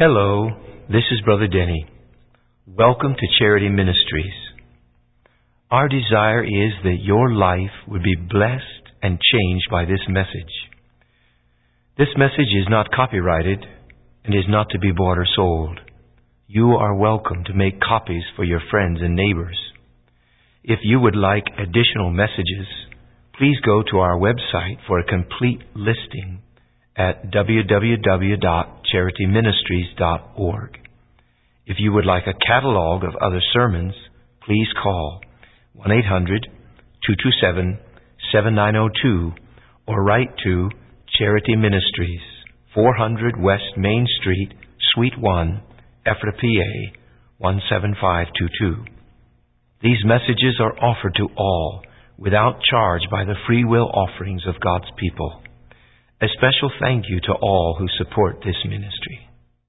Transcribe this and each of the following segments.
Hello, this is Brother Denny. Welcome to Charity Ministries. Our desire is that your life would be blessed and changed by this message. This message is not copyrighted and is not to be bought or sold. You are welcome to make copies for your friends and neighbors. If you would like additional messages, please go to our website for a complete listing at www.charityministries.org. If you would like a catalog of other sermons, please call 1-800-227-7902 or write to Charity Ministries, 400 West Main Street, Suite 1, Ephrata, PA 17522. These messages are offered to all without charge by the free will offerings of God's people. A special thank you to all who support this ministry.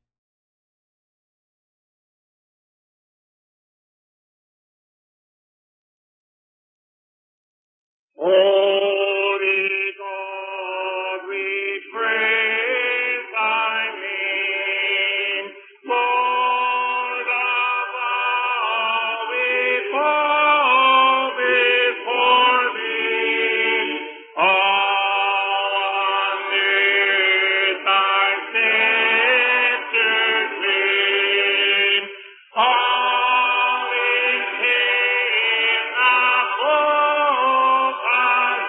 Holy God, we praise thy name. Lord above, we fall before thee. All under thy scepter clean. All is hid above us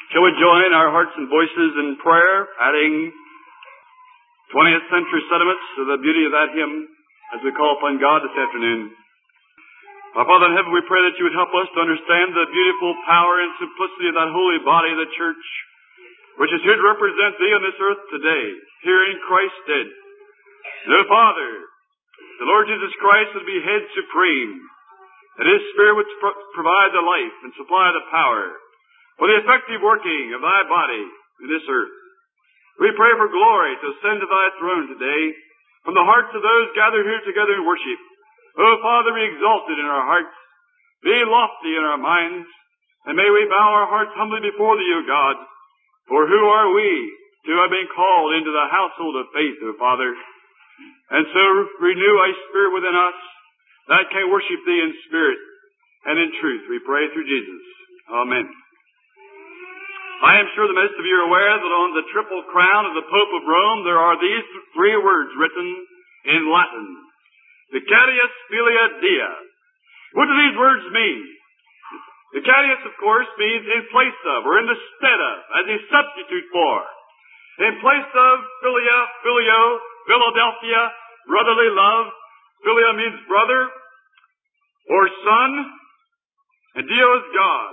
Shall we join our hearts and voices in prayer, adding 20th century sentiments to the beauty of that hymn as we call upon God this afternoon? Our Father in heaven, we pray that you would help us to understand the beautiful power and simplicity of that holy body of the church, which is here to represent thee on this earth today, here in Christ's stead. No Father, the Lord Jesus Christ would be head supreme, and His Spirit would provide the life and supply the power for the effective working of thy body in this earth. We pray for glory to ascend to thy throne today from the hearts of those gathered here together in worship. O Father, be exalted in our hearts, be lofty in our minds, and may we bow our hearts humbly before thee, O God. For who are we to have been called into the household of faith, O Father? And so renew thy Spirit within us, that can worship thee in spirit and in truth. We pray through Jesus. Amen. I am sure that most of you are aware that on the triple crown of the Pope of Rome there are these three words written in Latin: Vicarius Filia Dei. What do these words mean? Vicarius, of course, means in place of, or in the stead of, as a substitute for. In place of Philia, Filio, Philadelphia, brotherly love. Philia means brother or son, and Dio is God.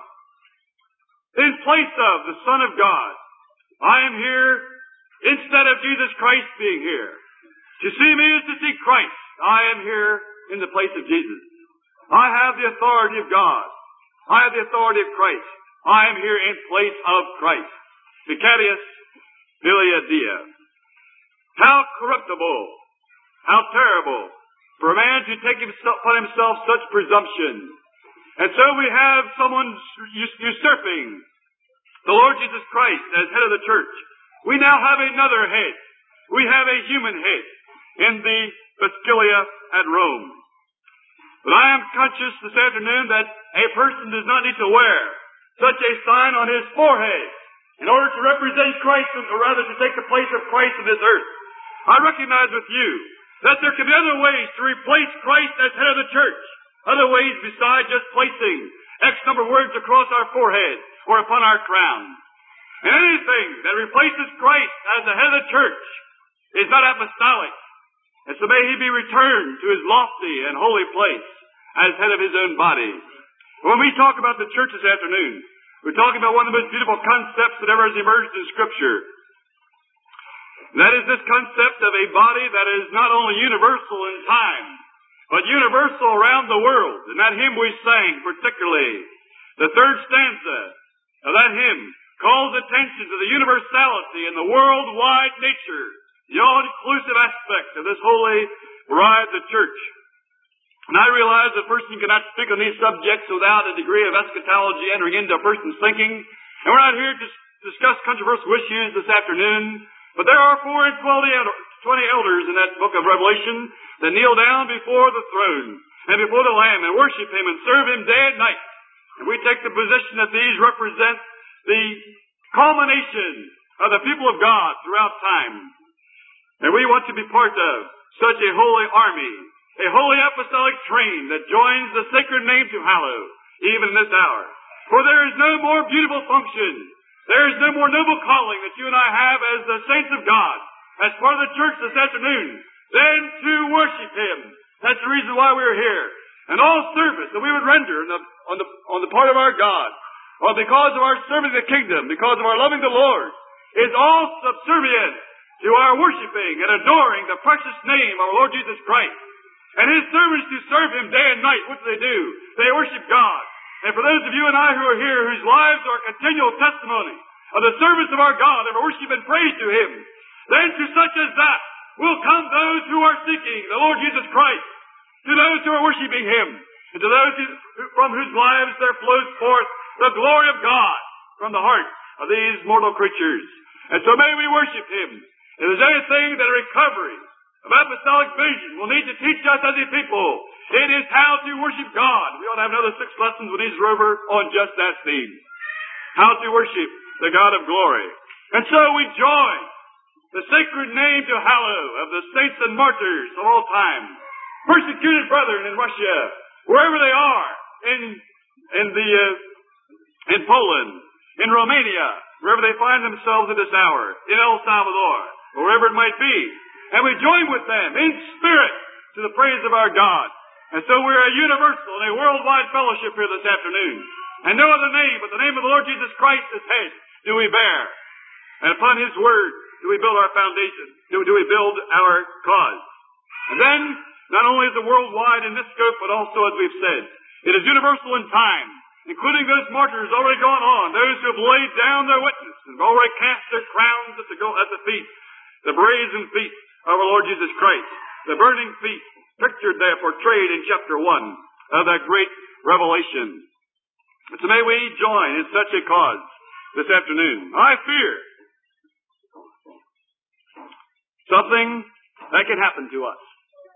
In place of the Son of God, I am here instead of Jesus Christ being here. To see me is to see Christ. I am here in the place of Jesus. I have the authority of God. I have the authority of Christ. I am here in place of Christ. Vicarius Filia Dei. How corruptible, how terrible for a man to take upon himself such presumption. And so we have someone usurping the Lord Jesus Christ as head of the church. We now have another head. We have a human head in the Basilica at Rome. But I am conscious this afternoon that a person does not need to wear such a sign on his forehead in order to represent Christ, or rather to take the place of Christ on this earth. I recognize with you that there can be other ways to replace Christ as head of the church. Other ways besides just placing X number of words across our forehead or upon our crown. And anything that replaces Christ as the head of the church is not apostolic. And so may he be returned to his lofty and holy place as head of his own body. When we talk about the church this afternoon, we're talking about one of the most beautiful concepts that ever has emerged in Scripture. That is this concept of a body that is not only universal in time, but universal around the world. And that hymn we sang, particularly, the third stanza of that hymn, calls attention to the universality and the worldwide nature, the all-inclusive aspect of this holy bride, the church. And I realize that a person cannot speak on these subjects without a degree of eschatology entering into a person's thinking. And we're not here to discuss controversial issues this afternoon, but there are 420 elders in that book of Revelation that kneel down before the throne and before the Lamb and worship Him and serve Him day and night. And we take the position that these represent the culmination of the people of God throughout time. And we want to be part of such a holy army, a holy apostolic train that joins the sacred name to hallow, even in this hour. For there is no more beautiful function, there is no more noble calling that you and I have as the saints of God, as part of the church this afternoon, than to worship Him. That's the reason why we're here. And all service that we would render on the part of our God, or because of our serving the kingdom, because of our loving the Lord, is all subservient to our worshiping and adoring the precious name of our Lord Jesus Christ. And His servants who serve Him day and night, what do? They worship God. And for those of you and I who are here, whose lives are a continual testimony of the service of our God, of worship and praise to Him, then to such as that will come those who are seeking the Lord Jesus Christ, to those who are worshiping Him, and to those from whose lives there flows forth the glory of God from the heart of these mortal creatures. And so may we worship Him. If there's anything that a recovery of apostolic vision will need to teach us as a people, it is how to worship God. We ought to have another 6 lessons when He's over on just that theme. How to worship the God of glory. And so we join the sacred name to hallow of the saints and martyrs of all time, persecuted brethren in Russia, wherever they are, in Poland, in Romania, wherever they find themselves at this hour, in El Salvador, or wherever it might be. And we join with them in spirit to the praise of our God. And so we're a universal and a worldwide fellowship here this afternoon. And no other name but the name of the Lord Jesus Christ as head do we bear. And upon His Word do we build our foundation, do we build our cause. And then, not only is it worldwide in this scope, but also, as we've said, it is universal in time, including those martyrs already gone on, those who have laid down their witness and have already cast their crowns at the feet, the brazen feet of our Lord Jesus Christ, the burning feet pictured there, portrayed in chapter 1 of that great revelation. And so may we join in such a cause this afternoon. I fear something that can happen to us.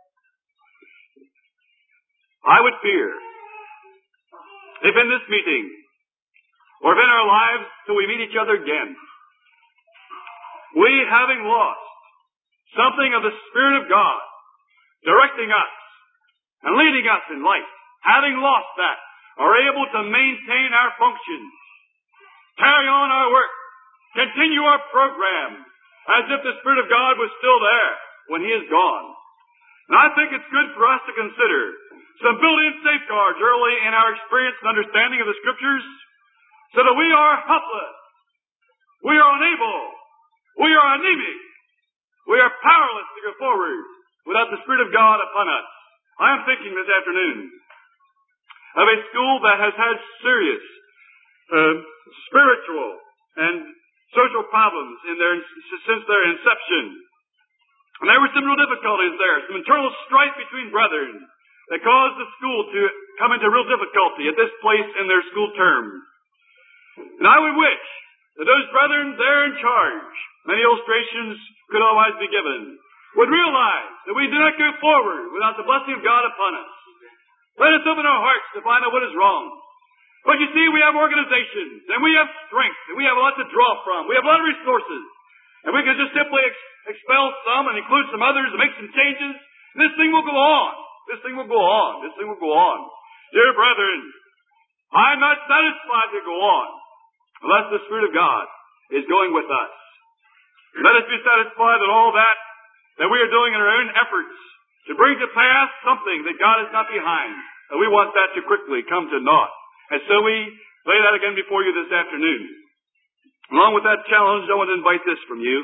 I would fear if in this meeting, or if in our lives till we meet each other again, we, having lost something of the Spirit of God directing us and leading us in life, having lost that, are able to maintain our functions, carry on our work, continue our program, as if the Spirit of God was still there when He is gone. And I think it's good for us to consider some built-in safeguards early in our experience and understanding of the Scriptures, so that we are helpless, we are unable, we are anemic, we are powerless to go forward without the Spirit of God upon us. I am thinking this afternoon of a school that has had serious spiritual and social problems since their inception. And there were some real difficulties there, some internal strife between brethren that caused the school to come into real difficulty at this place in their school term. And I would wish that those brethren there in charge, many illustrations could otherwise be given, would realize that we do not go forward without the blessing of God upon us. Let us open our hearts to find out what is wrong. But you see, we have organizations, and we have strength, and we have a lot to draw from. We have a lot of resources. And we can just simply expel some and include some others and make some changes. And this thing will go on. This thing will go on. This thing will go on. Dear brethren, I'm not satisfied to go on unless the Spirit of God is going with us. Let us be satisfied that all that we are doing in our own efforts to bring to pass something that God is not behind, and we want that to quickly come to naught. And so we lay that again before you this afternoon. Along with that challenge, I want to invite this from you.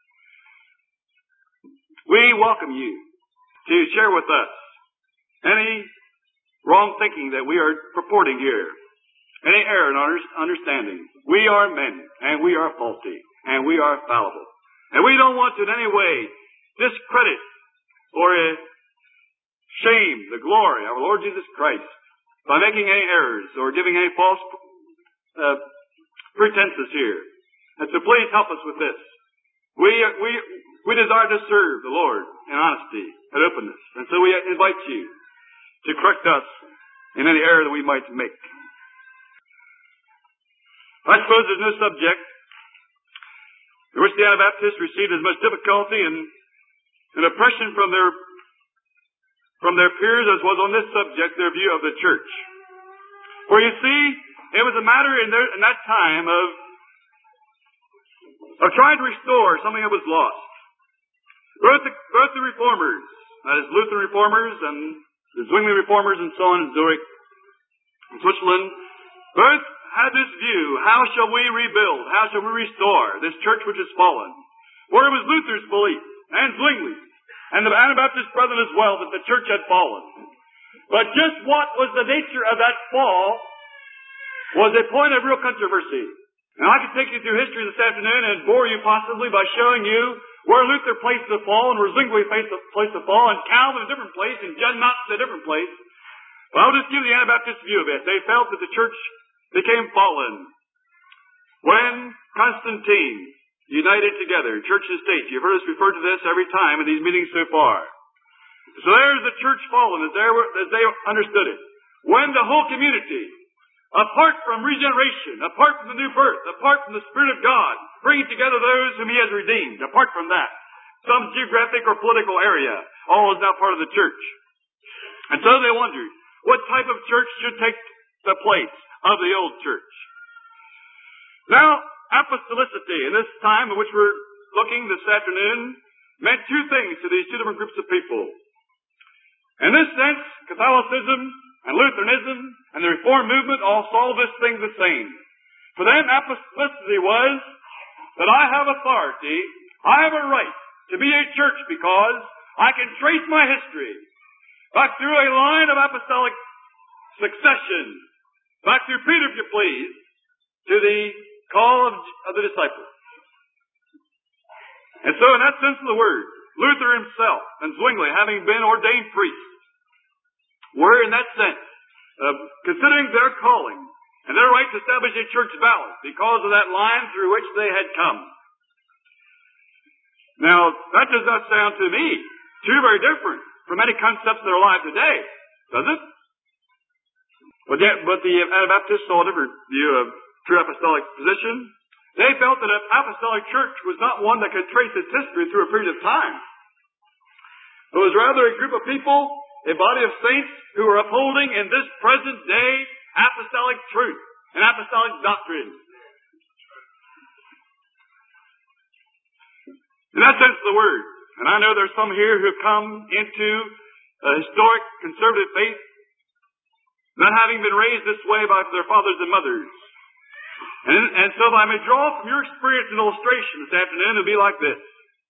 We welcome you to share with us any wrong thinking that we are purporting here, any error in our understanding. We are men, and we are faulty, and we are fallible. And we don't want to in any way discredit or shame the glory of our Lord Jesus Christ by making any errors or giving any false pretenses here. And so please help us with this. We desire to serve the Lord in honesty and openness. And so we invite you to correct us in any error that we might make. I suppose there's no subject in which the Anabaptists received as much difficulty and oppression from their peers as was on this subject, their view of the church. For you see, it was a matter in that time of trying to restore something that was lost. Both the reformers, that is Lutheran reformers and the Zwingli reformers and so on in Zurich, in Switzerland, both had this view: how shall we rebuild? How shall we restore this church which has fallen? For it was Luther's belief, and Zwingli's, and the Anabaptist brethren as well, that the church had fallen. But just what was the nature of that fall was a point of real controversy. Now, I could take you through history this afternoon and bore you possibly by showing you where Luther placed the fall and where Zwingli placed the fall, and Calvin a different place, and John Knox a different place. But I'll just give the Anabaptist view of it. They felt that the church became fallen when Constantine united together church and state. You've heard us refer to this every time in these meetings so far. So there's the church fallen as they understood it. When the whole community, apart from regeneration, apart from the new birth, apart from the Spirit of God, bringing together those whom He has redeemed, apart from that, some geographic or political area, all is now part of the church. And so they wondered, what type of church should take the place of the old church? Now, apostolicity in this time in which we're looking this afternoon meant two things to these two different groups of people. In this sense, Catholicism and Lutheranism and the Reformed movement all saw this thing the same. For them, apostolicity was that I have authority, I have a right to be a church because I can trace my history back through a line of apostolic succession, back through Peter, if you please, to the call of the disciples. And so in that sense of the word, Luther himself and Zwingli, having been ordained priests, were in that sense considering their calling and their right to establish a church valid because of that line through which they had come. Now, that does not sound to me too very different from any concepts that are alive today, does it? But the Anabaptists saw a different view of true apostolic position. They felt that an apostolic church was not one that could trace its history through a period of time. It was rather a group of people, a body of saints, who were upholding in this present day apostolic truth and apostolic doctrine. In that sense of the word, and I know there's some here who have come into a historic conservative faith, not having been raised this way by their fathers and mothers. And so if I may draw from your experience an illustration this afternoon, it would be like this.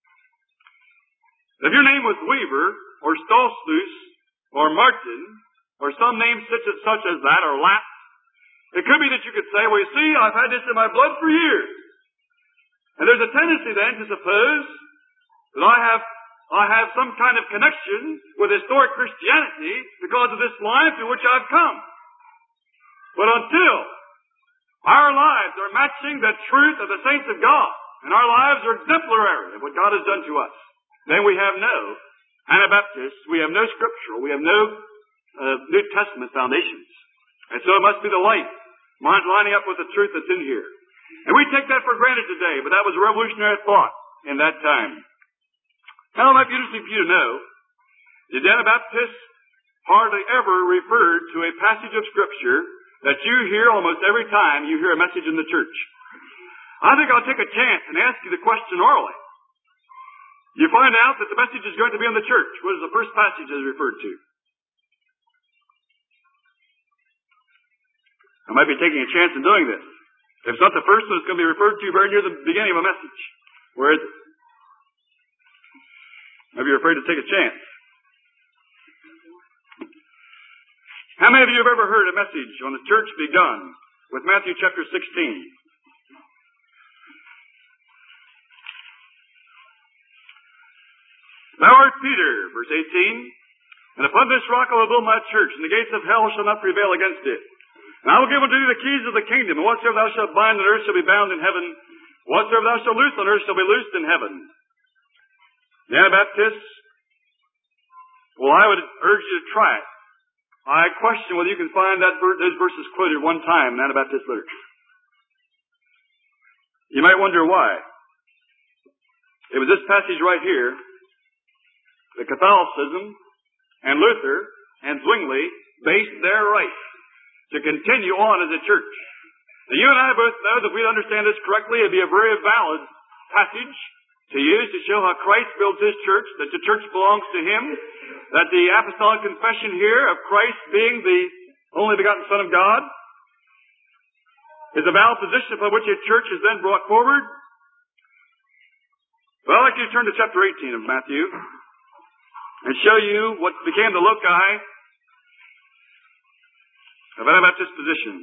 If your name was Weaver, or Stolzfus, or Martin, or some name such as that, or Lapp, it could be that you could say, well, you see, I've had this in my blood for years. And there's a tendency then to suppose that I have some kind of connection with historic Christianity because of this line through which I've come. But until our lives are matching the truth of the saints of God, and our lives are exemplary of what God has done to us, then we have no Anabaptists, we have no scriptural, we have no New Testament foundations. And so it must be the light lining up with the truth that's in here. And we take that for granted today, but that was a revolutionary thought in that time. Now, it might be interesting for you to know that the Anabaptists hardly ever referred to a passage of Scripture that you hear almost every time you hear a message in the church. I think I'll take a chance and ask you the question orally. You find out that the message is going to be in the church. What is the first passage that is referred to? I might be taking a chance in doing this. If it's not the first one, it's going to be referred to very near the beginning of a message. Where is it? Maybe you're afraid to take a chance. How many of you have ever heard a message on the church begun with Matthew chapter 16? Thou art Peter, verse 18, and upon this rock I will build my church, and the gates of hell shall not prevail against it. And I will give unto thee the keys of the kingdom, and whatsoever thou shalt bind on earth shall be bound in heaven, whatsoever thou shalt loose on earth shall be loosed in heaven. The Anabaptists, well, I would urge you to try it. I question whether you can find those verses quoted one time in Anabaptist literature. You might wonder why. It was this passage right here that Catholicism and Luther and Zwingli based their right to continue on as a church. Now, you and I both know that if we understand this correctly, it'd be a very valid passage to use to show how Christ builds His church, that the church belongs to Him, that the apostolic confession here of Christ being the only begotten Son of God is a valid position upon which a church is then brought forward. Well, I'd like you to turn to chapter 18 of Matthew and show you what became the loci of Anabaptist position.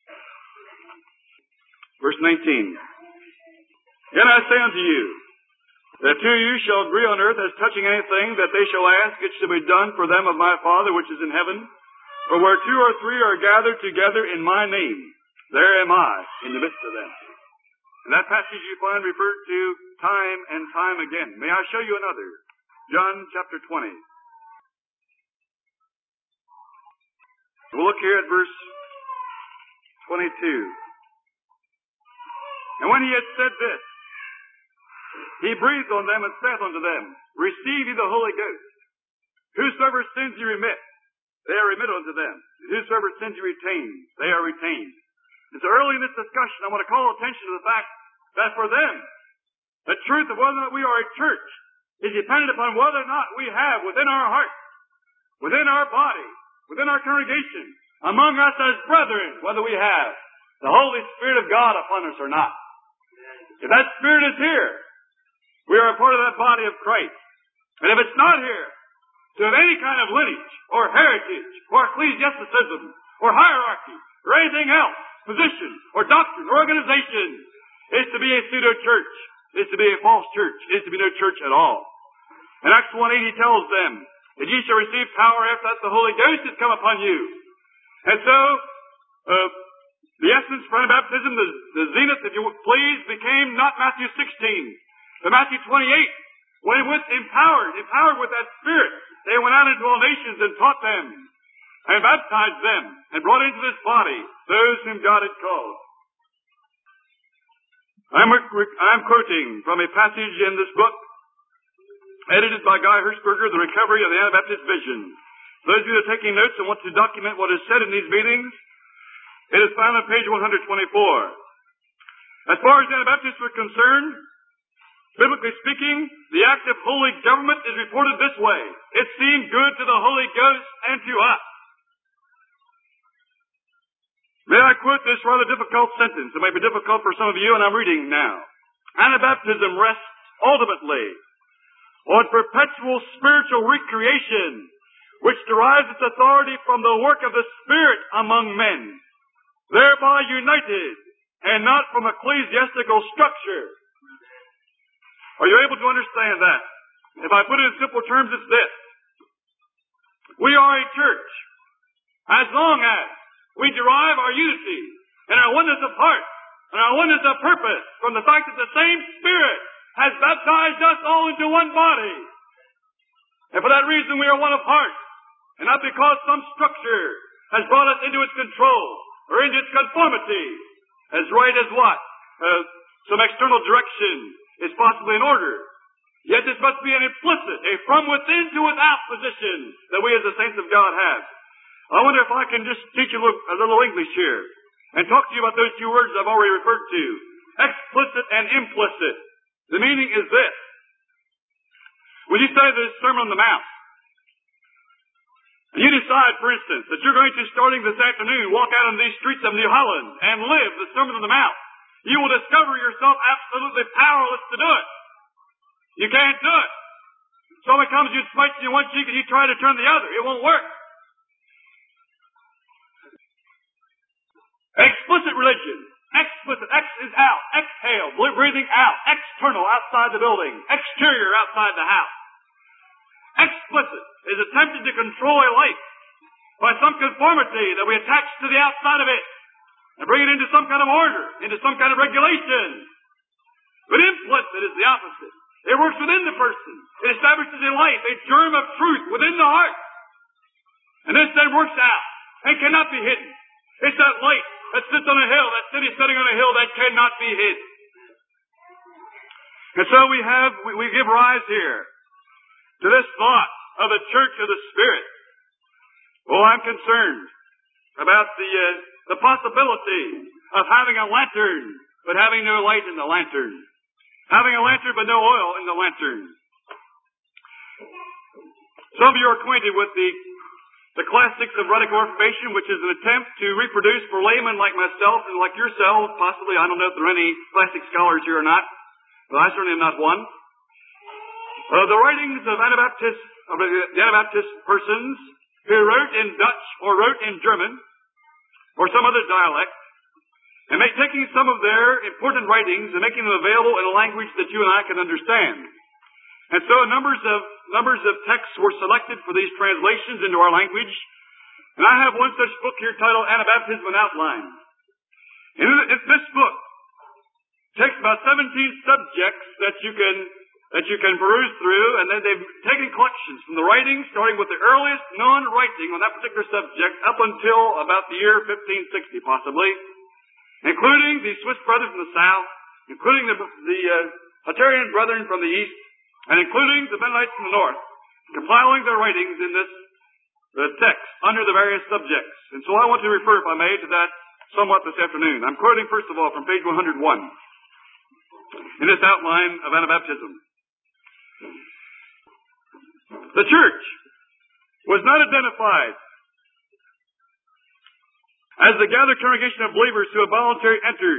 Verse 19. Again I say unto you, that two of you shall agree on earth as touching anything that they shall ask, it shall be done for them of my Father which is in heaven. For where two or three are gathered together in my name, there am I in the midst of them. And that passage you find referred to time and time again. May I show you another? John chapter 20. We'll look here at verse 22. And when he had said this, he breathed on them and saith unto them, Receive ye the Holy Ghost. Whosoever sins ye remit, they are remitted unto them. And whosoever sins ye retain, they are retained. And so early in this discussion, I want to call attention to the fact that for them, the truth of whether or not we are a church is dependent upon whether or not we have within our heart, within our body, within our congregation, among us as brethren, whether we have the Holy Spirit of God upon us or not. If that Spirit is here, we are a part of that body of Christ. And if it's not here, to have any kind of lineage or heritage or ecclesiasticism or hierarchy or anything else, position or doctrine or organization, is to be a pseudo-church, is to be a false church, is to be no church at all. In Acts 1:8 he tells them that ye shall receive power after that the Holy Ghost has come upon you. And so, the essence for baptism, the zenith, if you please, became not Matthew 16, but Matthew 28, when with empowered with that Spirit, they went out into all nations and taught them, and baptized them, and brought into this body those whom God had called. I'm quoting from a passage in this book, edited by Guy Hirschberger, The Recovery of the Anabaptist Vision. Those of you that are taking notes and want to document what is said in these meetings, it is found on page 124. As far as Anabaptists are concerned, biblically speaking, the act of holy government is reported this way. It seemed good to the Holy Ghost and to us. May I quote this rather difficult sentence? It may be difficult for some of you, and I'm reading now. Anabaptism rests ultimately on perpetual spiritual recreation, which derives its authority from the work of the Spirit among men, thereby united, and not from ecclesiastical structure. Are you able to understand that? If I put it in simple terms, it's this. We are a church as long as we derive our unity and our oneness of heart and our oneness of purpose from the fact that the same Spirit has baptized us all into one body. And for that reason we are one of heart, and not because some structure has brought us into its control or into its conformity, as right as what? Some external direction is possibly in order. Yet this must be an implicit, a from within to without position that we as the saints of God have. I wonder if I can just teach you a little English here and talk to you about those two words I've already referred to, explicit and implicit. The meaning is this. When you study the Sermon on the Mount, and you decide, for instance, that you're going to, starting this afternoon, walk out in these streets of New Holland and live the Sermon on the Mount, you will discover yourself absolutely powerless to do it. You can't do it. Someone comes, you smite you in one cheek, and you try to turn the other. It won't work. Explicit religion. Explicit. X is out. Exhale. Breathing out. External, outside the building. Exterior, outside the house. Explicit is attempting to control a life by some conformity that we attach to the outside of it and bring it into some kind of order, into some kind of regulation. But implicit is the opposite. It works within the person. It establishes a life, a germ of truth within the heart. And this then works out and cannot be hidden. It's that light that sits on a hill, that city sitting on a hill that cannot be hid. And so we give rise here to this thought of the church of the Spirit. Oh, I'm concerned about the possibility of having a lantern, but having no light in the lantern. Having a lantern, but no oil in the lantern. Some of you are acquainted with the classics of radical reformation, which is an attempt to reproduce for laymen like myself and like yourselves, possibly, I don't know if there are any classic scholars here or not, but I certainly am not one. The writings of the Anabaptist persons who wrote in Dutch or wrote in German or some other dialect, and taking some of their important writings and making them available in a language that you and I can understand. And so numbers of texts were selected for these translations into our language. And I have one such book here titled Anabaptism in Outline. And this book takes about 17 subjects that you can peruse through, and then they've taken collections from the writings, starting with the earliest known writing on that particular subject up until about the year 1560 possibly, including the Swiss brothers from the south, including the Hutterian brethren from the east, and including the Mennonites from the north, compiling their writings in this text under the various subjects. And so I want to refer, if I may, to that somewhat this afternoon. I'm quoting, first of all, from page 101 in this outline of Anabaptism. The church was not identified as the gathered congregation of believers who have voluntarily entered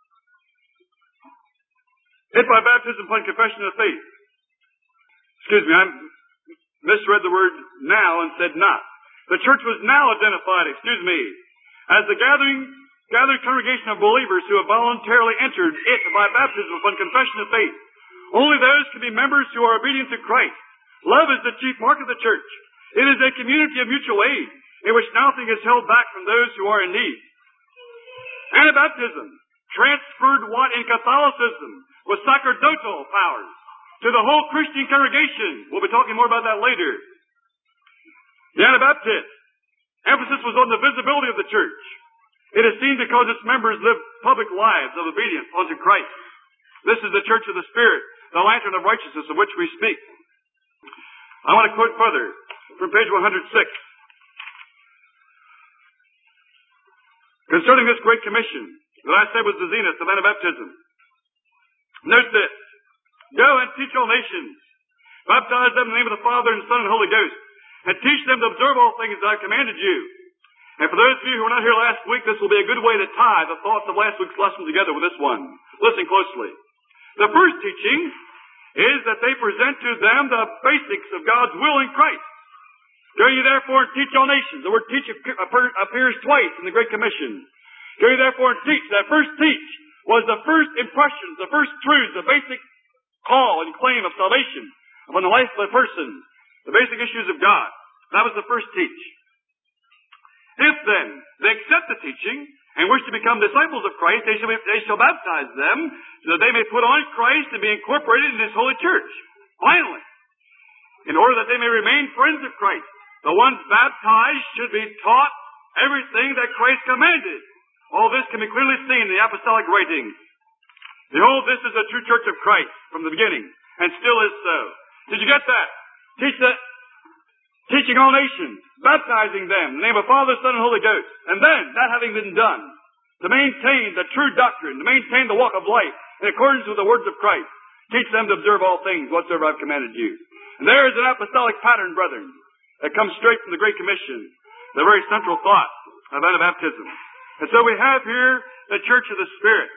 it by baptism upon confession of faith. Excuse me, I misread the word now and said not. The church was now identified, as the gathered congregation of believers who have voluntarily entered it by baptism upon confession of faith. Only those can be members who are obedient to Christ. Love is the chief mark of the church. It is a community of mutual aid in which nothing is held back from those who are in need. Anabaptism transferred what in Catholicism was sacerdotal powers to the whole Christian congregation. We'll be talking more about that later. The Anabaptist emphasis was on the visibility of the church. It is seen because its members live public lives of obedience unto Christ. This is the church of the Spirit, the lantern of righteousness of which we speak. I want to quote further from page 106. Concerning this great commission that I said was the zenith of Anabaptism. Note this. Go and teach all nations. Baptize them in the name of the Father and Son and Holy Ghost. And teach them to observe all things that I have commanded you. And for those of you who were not here last week, this will be a good way to tie the thoughts of last week's lesson together with this one. Listen closely. The first teaching is that they present to them the basics of God's will in Christ. Go ye therefore and teach all nations. The word teach appears twice in the Great Commission. Go ye therefore and teach. That first teach was the first impressions, the first truths, the basic call and claim of salvation upon the life of a person, the basic issues of God. That was the first teach. If then they accept the teaching and wish to become disciples of Christ, they shall baptize them so that they may put on Christ and be incorporated in His holy church. Finally, in order that they may remain friends of Christ, the ones baptized should be taught everything that Christ commanded. All this can be clearly seen in the apostolic writings. Behold, this is the true church of Christ from the beginning, and still is so. Did you get that? Teaching all nations, baptizing them in the name of Father, Son, and Holy Ghost. And then, that having been done, to maintain the true doctrine, to maintain the walk of life in accordance with the words of Christ, teach them to observe all things whatsoever I've commanded you. And there is an apostolic pattern, brethren, that comes straight from the Great Commission, the very central thought of Anabaptism. And so we have here the Church of the Spirit.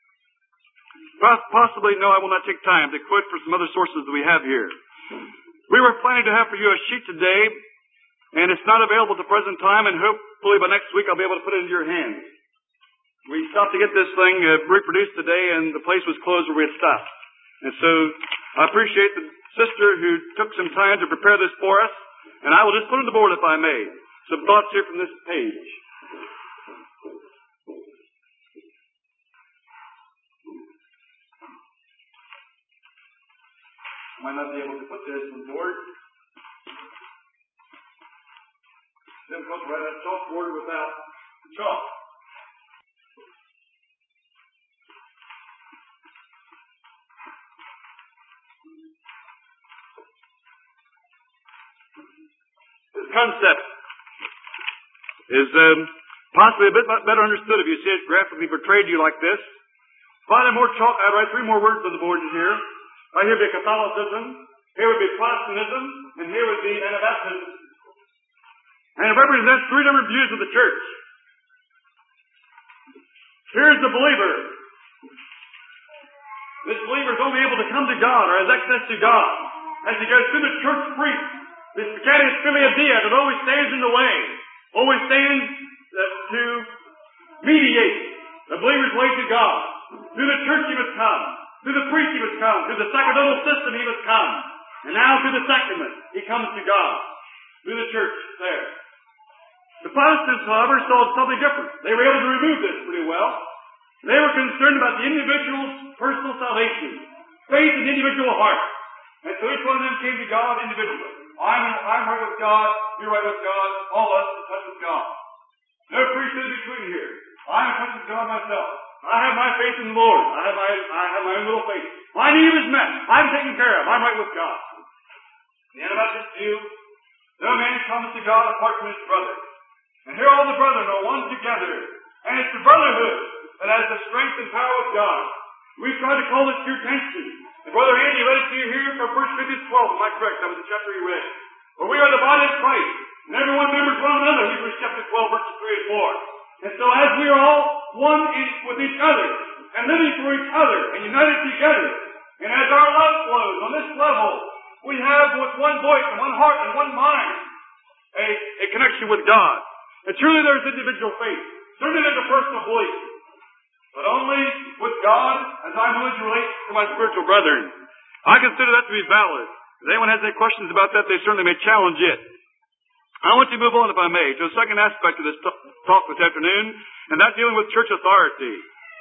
Possibly, no, I will not take time to quote for some other sources that we have here. We were planning to have for you a sheet today, and it's not available at the present time, and hopefully by next week I'll be able to put it into your hands. We stopped to get this thing reproduced today, and the place was closed where we had stopped. And so I appreciate the sister who took some time to prepare this for us, and I will just put on the board, if I may, some thoughts here from this page. Might not be able to put this on the board. Difficult to write a chalkboard without chalk. This concept is possibly a bit better understood if you see it graphically portrayed to you like this. If I had more chalk, I'd write 3 more words on the board in here. Right here would be Catholicism, here would be Protestantism, and here would be Anabaptism. And it represents 3 different views of the church. Here's the believer. This believer is only able to come to God, or has access to God, as he goes through the church priest, this Vicarius Filia Dei that always stands in the way, always stands to mediate the believer's way to God. Through the church he must come. Through the priest he must come. Through the sacerdotal system he must come. And now through the sacrament he comes to God. Through the church there. The Protestants, however, saw something different. They were able to remove this pretty well. They were concerned about the individual's personal salvation. Faith in the individual heart. And so each one of them came to God individually. I'm right with God. You're right with God. All of us in touch with God. No priesthood between here. I'm in touch with God myself. I have my faith in the Lord. I have my own little faith. My need is met. I'm taken care of. I'm right with God. The Anabaptist view, no man comes to God apart from his brother. And here all the brethren are one together And it's the brotherhood that has the strength and power of God. We've tried to call this to your attention. And Brother Andy read it to you here from 1 Corinthians 12. Am I correct? That was the chapter he read. For we are the body of Christ, and everyone members one another. Hebrews chapter 12, verses 3 and 4. And so as we are all one with each other, and living for each other, and united together, and as our love flows on this level, we have with one voice and one heart and one mind a connection with God. And truly there's individual faith. Certainly there's a personal belief. But only with God as I'm willing to relate to my spiritual brethren. I consider that to be valid. If anyone has any questions about that, they certainly may challenge it. I want to move on, if I may, to a second aspect of this talk this afternoon, and that's dealing with church authority.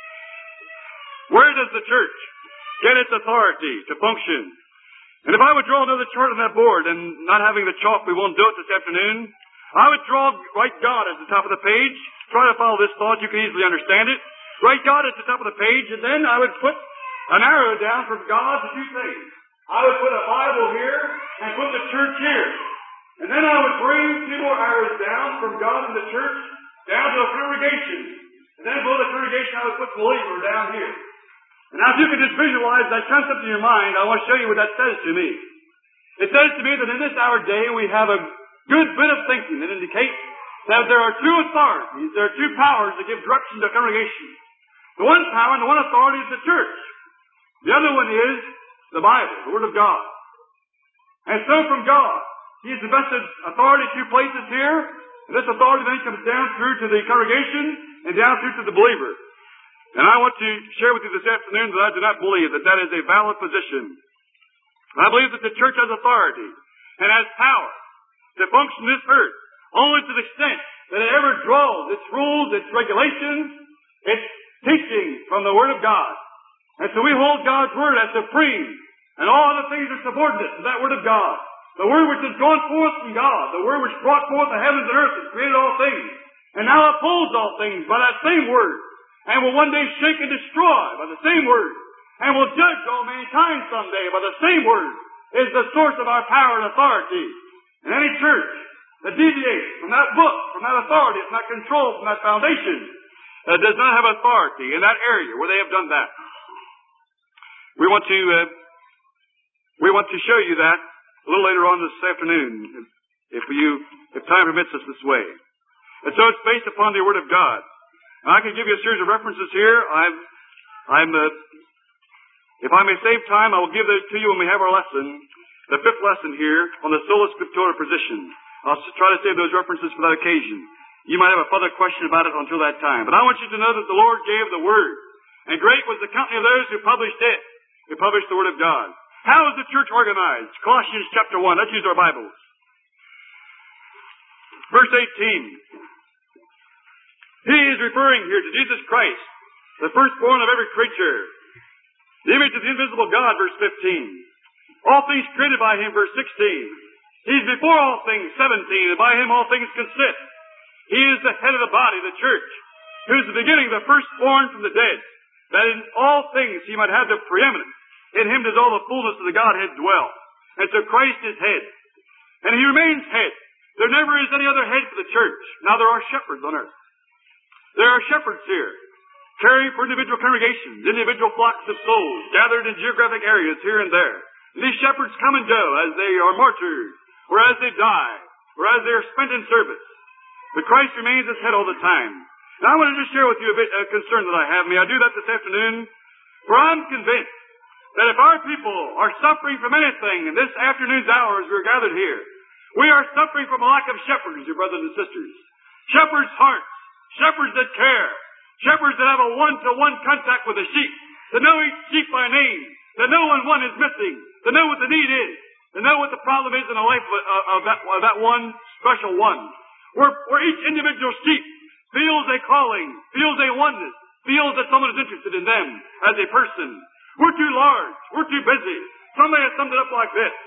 Where does the church get its authority to function? And if I would draw another chart on that board, and not having the chalk, we won't do it this afternoon, I would write God at the top of the page. Try to follow this thought, you can easily understand it. Write God at the top of the page, and then I would put an arrow down from God to two things. I would put a Bible here, and put the church here. And then I would bring two more arrows down from God and the church, down to a congregation. And then below the congregation, I would put the believer down here. And now if you can just visualize that concept in your mind, I want to show you what that says to me. It says to me that in this our day we have a good bit of thinking that indicates that there are two authorities, there are two powers that give direction to a congregation. The one power and the one authority is the church. The other one is the Bible, the Word of God. And so from God, He has invested authority in two places here, and this authority then comes down through to the congregation and down through to the believer. And I want to share with you this afternoon that I do not believe that that is a valid position. I believe that the church has authority and has power to function this earth only to the extent that it ever draws its rules, its regulations, its teaching from the Word of God. And so we hold God's Word as supreme, and all other things are subordinate to that Word of God. The Word which has gone forth from God, the Word which brought forth the heavens and earth and created all things, and now upholds all things by that same Word, and will one day shake and destroy by the same Word, and will judge all mankind someday by the same Word, is the source of our power and authority. And any church that deviates from that book, from that authority, from that control, from that foundation, does not have authority in that area where they have done that. We want to show you that a little later on this afternoon, if time permits us this way. And so it's based upon the Word of God. Now, I can give you a series of references here. If I may save time, I will give those to you when we have our lesson, the fifth lesson here on the sola scriptura position. I'll try to save those references for that occasion. You might have a further question about it until that time. But I want you to know that the Lord gave the Word, and great was the company of those who published it, who published the Word of God. How is the church organized? Colossians chapter 1. Let's use our Bibles. Verse 18. He is referring here to Jesus Christ, the firstborn of every creature, the image of the invisible God, verse 15. All things created by Him, verse 16. He is before all things, 17, and by Him all things consist. He is the head of the body, the church, who is the beginning, the firstborn from the dead, that in all things He might have the preeminence. In Him does all the fullness of the Godhead dwell. And so Christ is head. And He remains head. There never is any other head for the church. Now there are shepherds on earth. There are shepherds here, caring for individual congregations, individual flocks of souls, gathered in geographic areas here and there. And these shepherds come and go as they are martyred, or as they die, or as they are spent in service. But Christ remains as head all the time. Now I want to just share with you a bit of concern that I have. May I do that this afternoon? For I'm convinced that if our people are suffering from anything in this afternoon's hour as we're gathered here, we are suffering from a lack of shepherds, your brothers and sisters. Shepherds' hearts, shepherds that care, shepherds that have a one-to-one contact with the sheep, that know each sheep by name, that know when one is missing, that know what the need is, that know what the problem is in the life of that one special one. Where each individual sheep feels a calling, feels a oneness, feels that someone is interested in them as a person. We're too large. We're too busy. Somebody has summed it up like this.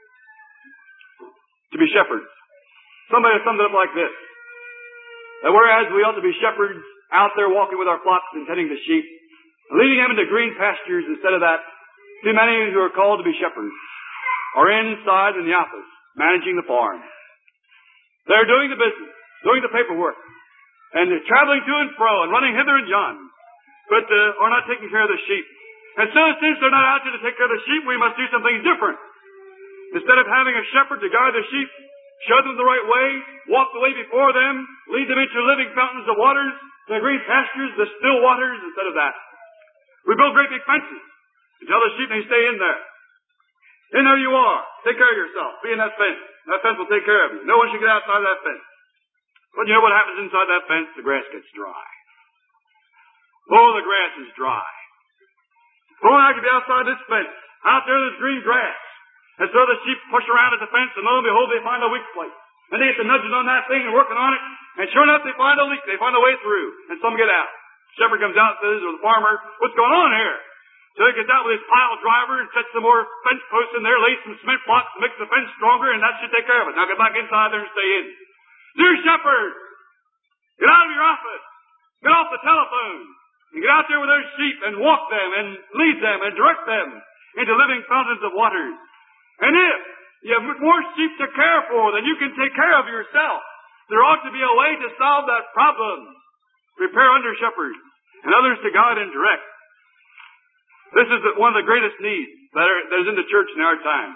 To be shepherds. Somebody has summed it up like this. That whereas we ought to be shepherds out there walking with our flocks and tending the sheep, leading them into green pastures, instead of that, too many who are called to be shepherds are inside in the office, managing the farm. They're doing the business, doing the paperwork. and traveling to and fro and running hither and yon, but are not taking care of the sheep. And so since they're not out there to take care of the sheep, we must do something different. Instead of having a shepherd to guide the sheep, show them the right way, walk the way before them, lead them into living fountains of waters, to the green pastures, the still waters, instead of that, we build great big fences and tell the sheep they stay in there. In there you are. Take care of yourself. Be in that fence. That fence will take care of you. No one should get outside that fence. But you know what happens inside that fence? The grass gets dry. Oh, the grass is dry. Oh, I could be outside this fence. Out there's green grass. And so the sheep push around at the fence, and lo and behold, they find a weak place. And they get to nudging on that thing and working on it. And sure enough, they find a leak. They find a way through. And some get out. The shepherd comes out and says, or the farmer, what's going on here? So he gets out with his pile driver and sets some more fence posts in there, lays some cement blocks, makes the fence stronger, and that should take care of it. Now get back inside there and stay in. Dear shepherd, get out of your office. Get off the telephone. And get out there with those sheep and walk them and lead them and direct them into living fountains of waters. And if you have more sheep to care for than you can take care of yourself, there ought to be a way to solve that problem. Prepare under shepherds and others to guide and direct. This is one of the greatest needs that is in the church in our time.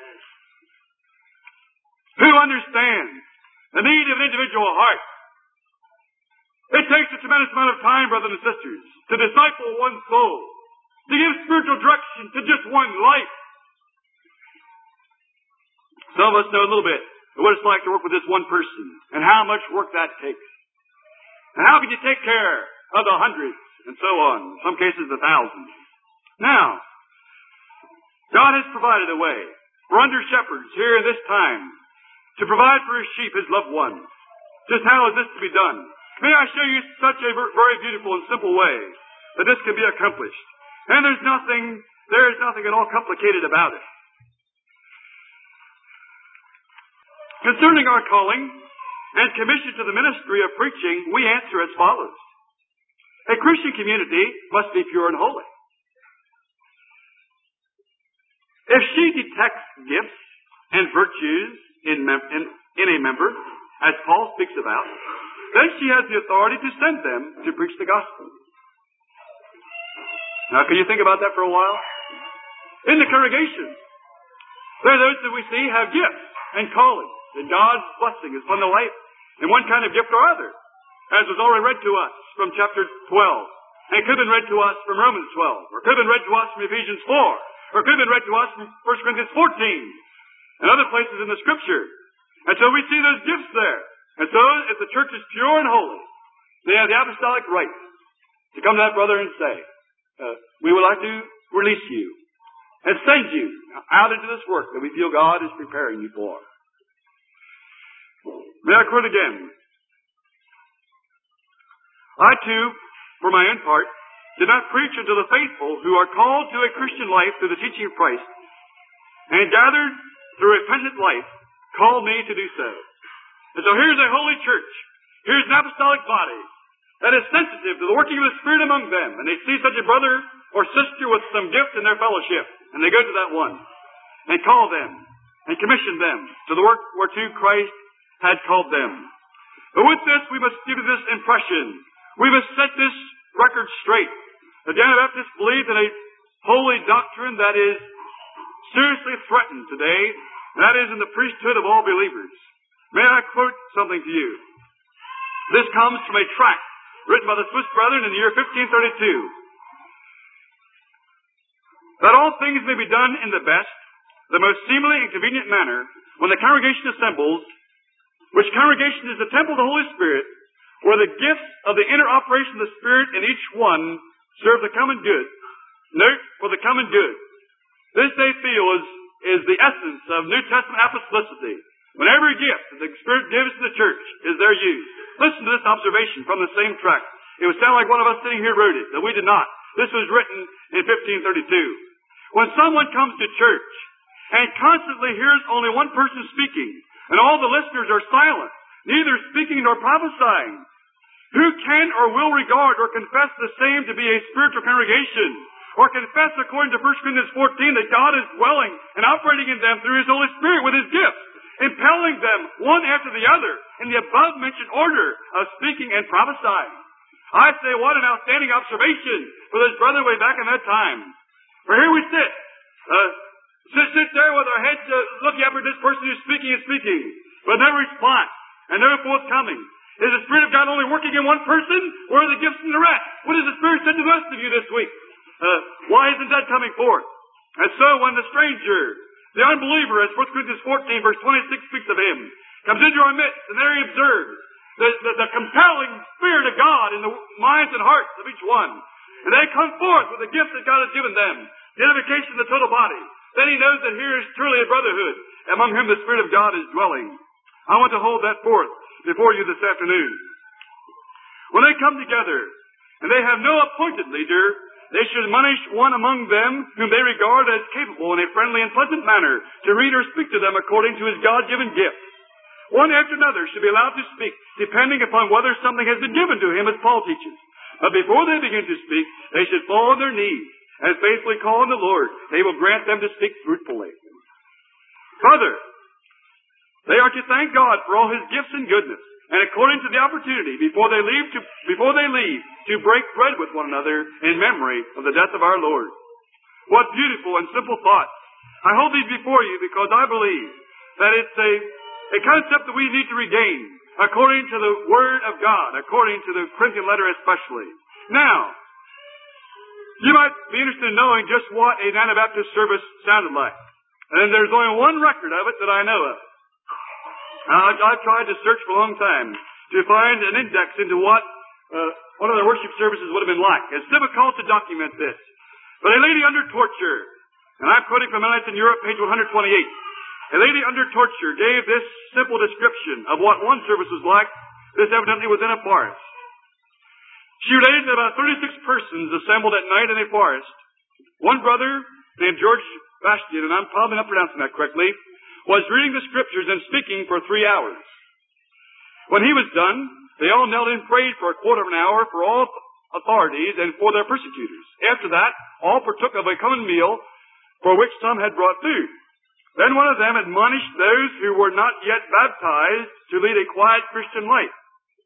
Who understands the need of an individual heart? It takes a tremendous amount of time, brothers and sisters, to disciple one soul, to give spiritual direction to just one life. Some of us know a little bit of what it's like to work with this one person and how much work that takes. And how can you take care of the hundreds and so on, in some cases the thousands. Now, God has provided a way for under shepherds here in this time to provide for His sheep, His loved ones. Just how is this to be done? May I show you such a very beautiful and simple way that this can be accomplished. And there is nothing at all complicated about it. Concerning our calling and commission to the ministry of preaching, we answer as follows. A Christian community must be pure and holy. If she detects gifts and virtues in a member, as Paul speaks about, then she has the authority to send them to preach the gospel. Now, can you think about that for a while? In the congregation, there are those that we see have gifts and callings, and God's blessing is upon the life in one kind of gift or other, as was already read to us from chapter 12, and it could have been read to us from Romans 12, or could have been read to us from Ephesians 4, or could have been read to us from 1 Corinthians 14, and other places in the Scripture. And so we see those gifts there. And so, if the church is pure and holy, they have the apostolic right to come to that brother and say, we would like to release you and send you out into this work that we feel God is preparing you for. May I quote again? I too, for my own part, did not preach unto the faithful who are called to a Christian life through the teaching of Christ and gathered through repentant life, called me to do so. And so here's a holy church. Here's an apostolic body that is sensitive to the working of the Spirit among them. And they see such a brother or sister with some gift in their fellowship. And they go to that one and call them and commission them to the work whereto Christ had called them. But with this, we must give this impression. We must set this record straight. The Anabaptists believe in a holy doctrine that is seriously threatened today. And that is in the priesthood of all believers. May I quote something to you? This comes from a tract written by the Swiss Brethren in the year 1532. That all things may be done in the best, the most seemly and convenient manner, when the congregation assembles, which congregation is the temple of the Holy Spirit, where the gifts of the inner operation of the Spirit in each one serve the common good. Note, for the common good. This they feel is the essence of New Testament apostolicity. When every gift that the Spirit gives to the church is their use. Listen to this observation from the same tract. It would sound like one of us sitting here wrote it, but we did not. This was written in 1532. When someone comes to church and constantly hears only one person speaking, and all the listeners are silent, neither speaking nor prophesying, who can or will regard or confess the same to be a spiritual congregation, or confess according to 1 Corinthians 14 that God is dwelling and operating in them through His Holy Spirit with His gifts, impelling them one after the other in the above-mentioned order of speaking and prophesying. I say, what an outstanding observation for this brother way back in that time. For here we sit there with our heads looking up at this person who's speaking and speaking, but no response and no forthcoming. Is the Spirit of God only working in one person, or are the gifts in the rest? What has the Spirit said to the rest of you this week? Why isn't that coming forth? And so when the stranger, the unbeliever, as 1 Corinthians 14, verse 26 speaks of him, comes into our midst, and there he observes the compelling Spirit of God in the minds and hearts of each one. And they come forth with the gifts that God has given them, the edification of the total body. Then he knows that here is truly a brotherhood, among whom the Spirit of God is dwelling. I want to hold that forth before you this afternoon. When they come together, and they have no appointed leader, they should admonish one among them whom they regard as capable in a friendly and pleasant manner to read or speak to them according to his God-given gift. One after another should be allowed to speak, depending upon whether something has been given to him, as Paul teaches. But before they begin to speak, they should fall on their knees and faithfully call on the Lord. They will grant them to speak fruitfully. Further, they are to thank God for all his gifts and goodness, and according to the opportunity, before they leave, to break bread with one another in memory of the death of our Lord. What beautiful and simple thoughts. I hold these before you because I believe that it's a concept that we need to regain according to the Word of God, according to the Corinthian letter especially. Now, you might be interested in knowing just what an Anabaptist service sounded like. And there's only one record of it that I know of. I've tried to search for a long time to find an index into what one of their worship services would have been like. It's difficult to document this. But a lady under torture, and I'm quoting from Annals in Europe, page 128. A lady under torture gave this simple description of what one service was like. This evidently was in a forest. She related that about 36 persons assembled at night in a forest. One brother named George Bastian, and I'm probably not pronouncing that correctly, was reading the scriptures and speaking for 3 hours. When he was done, they all knelt and prayed for a quarter of an hour for all authorities and for their persecutors. After that, all partook of a common meal, for which some had brought food. Then one of them admonished those who were not yet baptized to lead a quiet Christian life.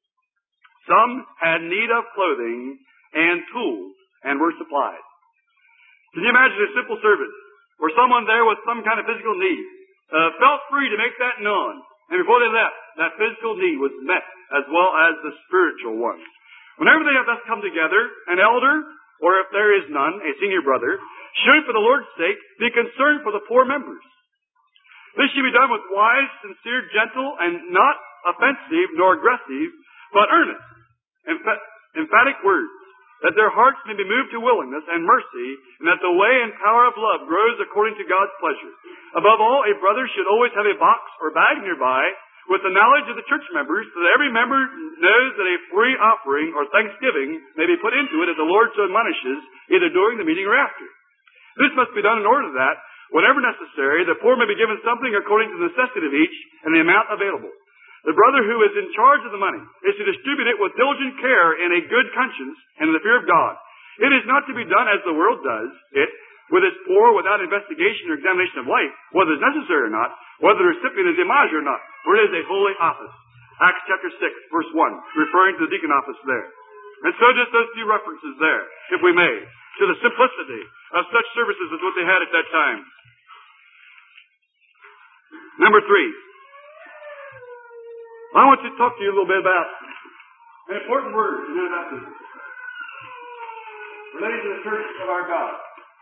Some had need of clothing and tools and were supplied. Can you imagine a simple service where someone there with some kind of physical need felt free to make that known, and before they left, that physical need was met as well as the spiritual one. Whenever they have thus come together, an elder, or if there is none, a senior brother, should, for the Lord's sake, be concerned for the poor members. This should be done with wise, sincere, gentle, and not offensive nor aggressive, but earnest, emphatic words, that their hearts may be moved to willingness and mercy, and that the way and power of love grows according to God's pleasure. Above all, a brother should always have a box or bag nearby with the knowledge of the church members, so that every member knows that a free offering or thanksgiving may be put into it as the Lord so admonishes, either during the meeting or after. This must be done in order that, whenever necessary, the poor may be given something according to the necessity of each and the amount available. The brother who is in charge of the money is to distribute it with diligent care in a good conscience and in the fear of God. It is not to be done as the world does it, with its poor, without investigation or examination of life, whether it's necessary or not, whether the recipient is a miser or not, for it is a holy office. Acts chapter 6, verse 1, referring to the deacon office there. And so just those few references there, if we may, to the simplicity of such services as what they had at that time. Number 3. I want to talk to you a little bit about an important word in Anabaptism related to the church of our God.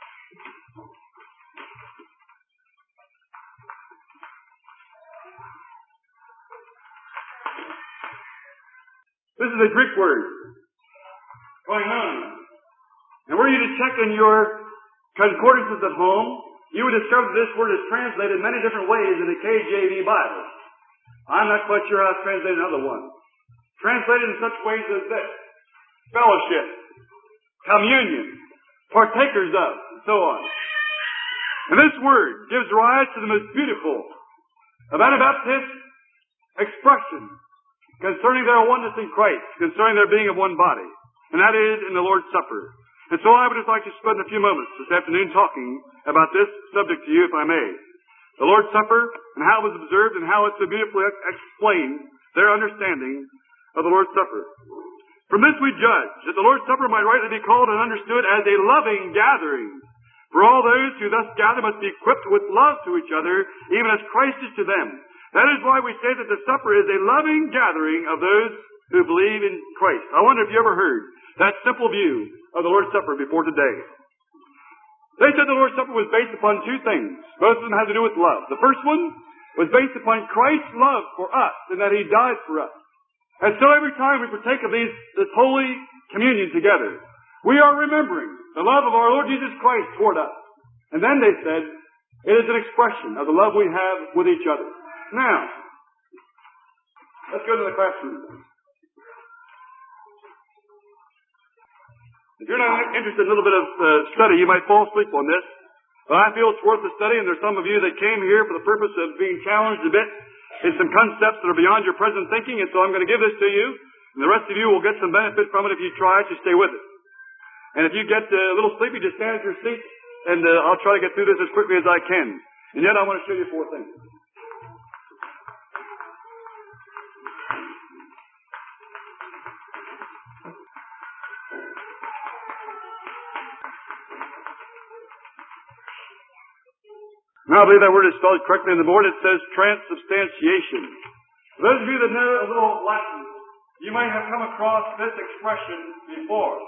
This is a Greek word, koinonia. And were you to check in your concordances at home, you would discover that this word is translated many different ways in the KJV Bible. I'm not quite sure how it's translated in other ones. Translated in such ways as this: fellowship, communion, partakers of, and so on. And this word gives rise to the most beautiful of Anabaptist expressions concerning their oneness in Christ, concerning their being of one body, and that is in the Lord's Supper. And so I would just like to spend a few moments this afternoon talking about this subject to you, if I may. The Lord's Supper, and how it was observed, and how it's so beautifully explained their understanding of the Lord's Supper. From this we judge that the Lord's Supper might rightly be called and understood as a loving gathering. For all those who thus gather must be equipped with love to each other, even as Christ is to them. That is why we say that the supper is a loving gathering of those who believe in Christ. I wonder if you ever heard that simple view of the Lord's Supper before today. They said the Lord's Supper was based upon two things. Both of them had to do with love. The first one was based upon Christ's love for us and that He died for us. And so every time we partake of this holy communion together, we are remembering the love of our Lord Jesus Christ toward us. And then they said, it is an expression of the love we have with each other. Now, let's go to the classroom. If you're not interested in a little bit of study, you might fall asleep on this. But I feel it's worth the study, and there's some of you that came here for the purpose of being challenged a bit in some concepts that are beyond your present thinking, and so I'm going to give this to you, and the rest of you will get some benefit from it if you try to stay with it. And if you get a little sleepy, just stand at your seat, and I'll try to get through this as quickly as I can. And yet I want to show you four things. Now, I believe that word is spelled correctly on the board. It says transubstantiation. For those of you that know a little Latin, you might have come across this expression before.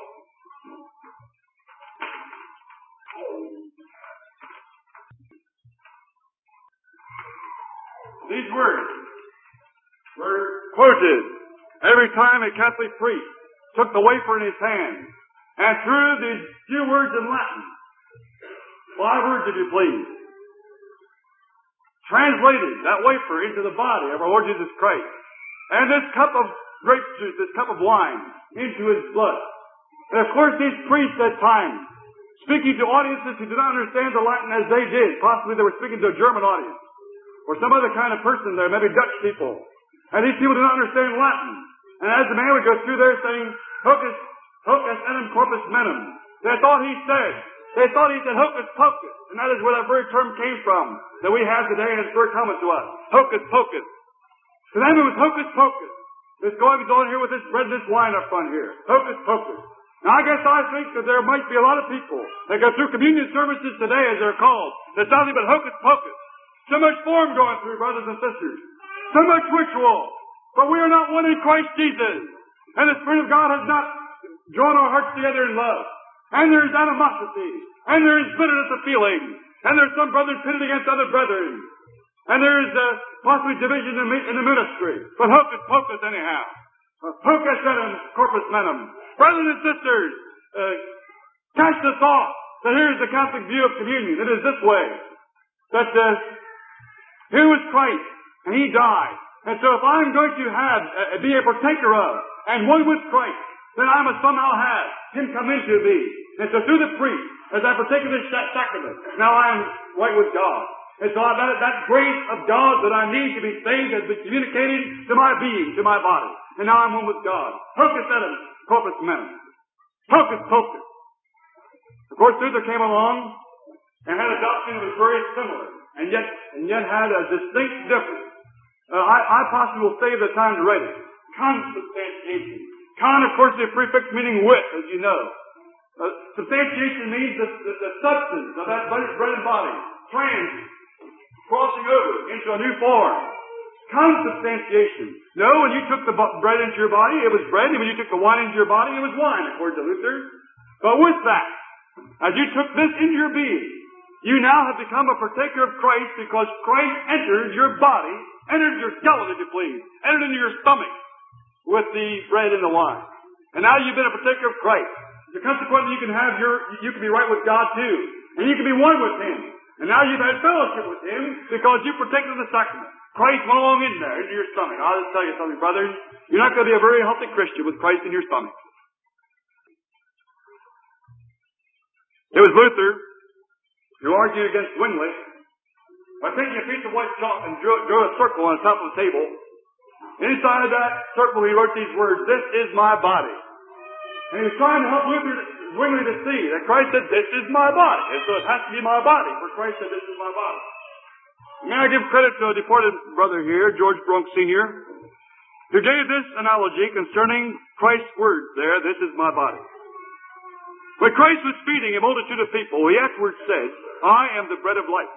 These words were quoted every time a Catholic priest took the wafer in his hand and threw these few words in Latin. 5 words, if you please. Translated that wafer into the body of our Lord Jesus Christ. And this cup of grape juice, this cup of wine, into His blood. And of course these priests at times, speaking to audiences who did not understand the Latin as they did, possibly they were speaking to a German audience, or some other kind of person there, maybe Dutch people. And these people did not understand Latin. And as the man would go through there saying, hocus, hocus enim corpus menum, they thought he said hocus pocus. And that is where that very term came from that we have today, and it's very common to us. Hocus pocus. To them it was hocus pocus. This going on here with this bread and this wine up front here. Hocus pocus. Now I think that there might be a lot of people that go through communion services today, as they're called, that's nothing but hocus pocus. So much form going through, brothers and sisters. So much ritual. But we are not one in Christ Jesus. And the Spirit of God has not drawn our hearts together in love. And there is animosity. And there is bitterness of feeling. And there are some brothers pitted against other brethren. And there is possibly division in the ministry. But hocus pocus anyhow. Hocus enim corpus menum. Brothers and sisters, catch the thought that here is the Catholic view of communion. It is this way. That here was Christ, and He died. And so if I'm going to be a partaker of, and one with Christ, then I must somehow have Him come into me. And so through the priest, as I partake of this sacrament, now I am right with God. And so that grace of God that I need to be saved has been communicated to my being, to my body. And now I'm one with God. Hocus enim corpus menum. Hocus pocus. Of course, Luther came along and had a doctrine that was very similar, and yet had a distinct difference. I possibly will save the time to write it. Consubstantiation. Con, of course, is a prefix meaning with, as you know. Substantiation means the substance of that bread and body, crossing over into a new form. Consubstantiation. No, when you took the bread into your body, it was bread, and when you took the wine into your body, it was wine, according to Luther. But with that, as you took this into your being, you now have become a partaker of Christ, because Christ entered your body, entered your skeleton, if you please, entered into your stomach with the bread and the wine. And now you've been a partaker of Christ. So consequently, you can be right with God too. And you can be one with Him. And now you've had fellowship with Him because you've partaken of the sacrament. Christ went along in there, into your stomach. I'll just tell you something, brothers. You're not going to be a very healthy Christian with Christ in your stomach. It was Luther who argued against Zwingli by taking a piece of white chalk and drew a circle on the top of the table. Inside of that circle he wrote these words, "This is my body." And he was trying to help Zwingli to see that Christ said, "This is my body." And so it has to be my body, for Christ said, "This is my body." May I give credit to a departed brother here, George Brunk Sr., who gave this analogy concerning Christ's words there, "This is my body." When Christ was feeding a multitude of people, he afterwards said, "I am the bread of life."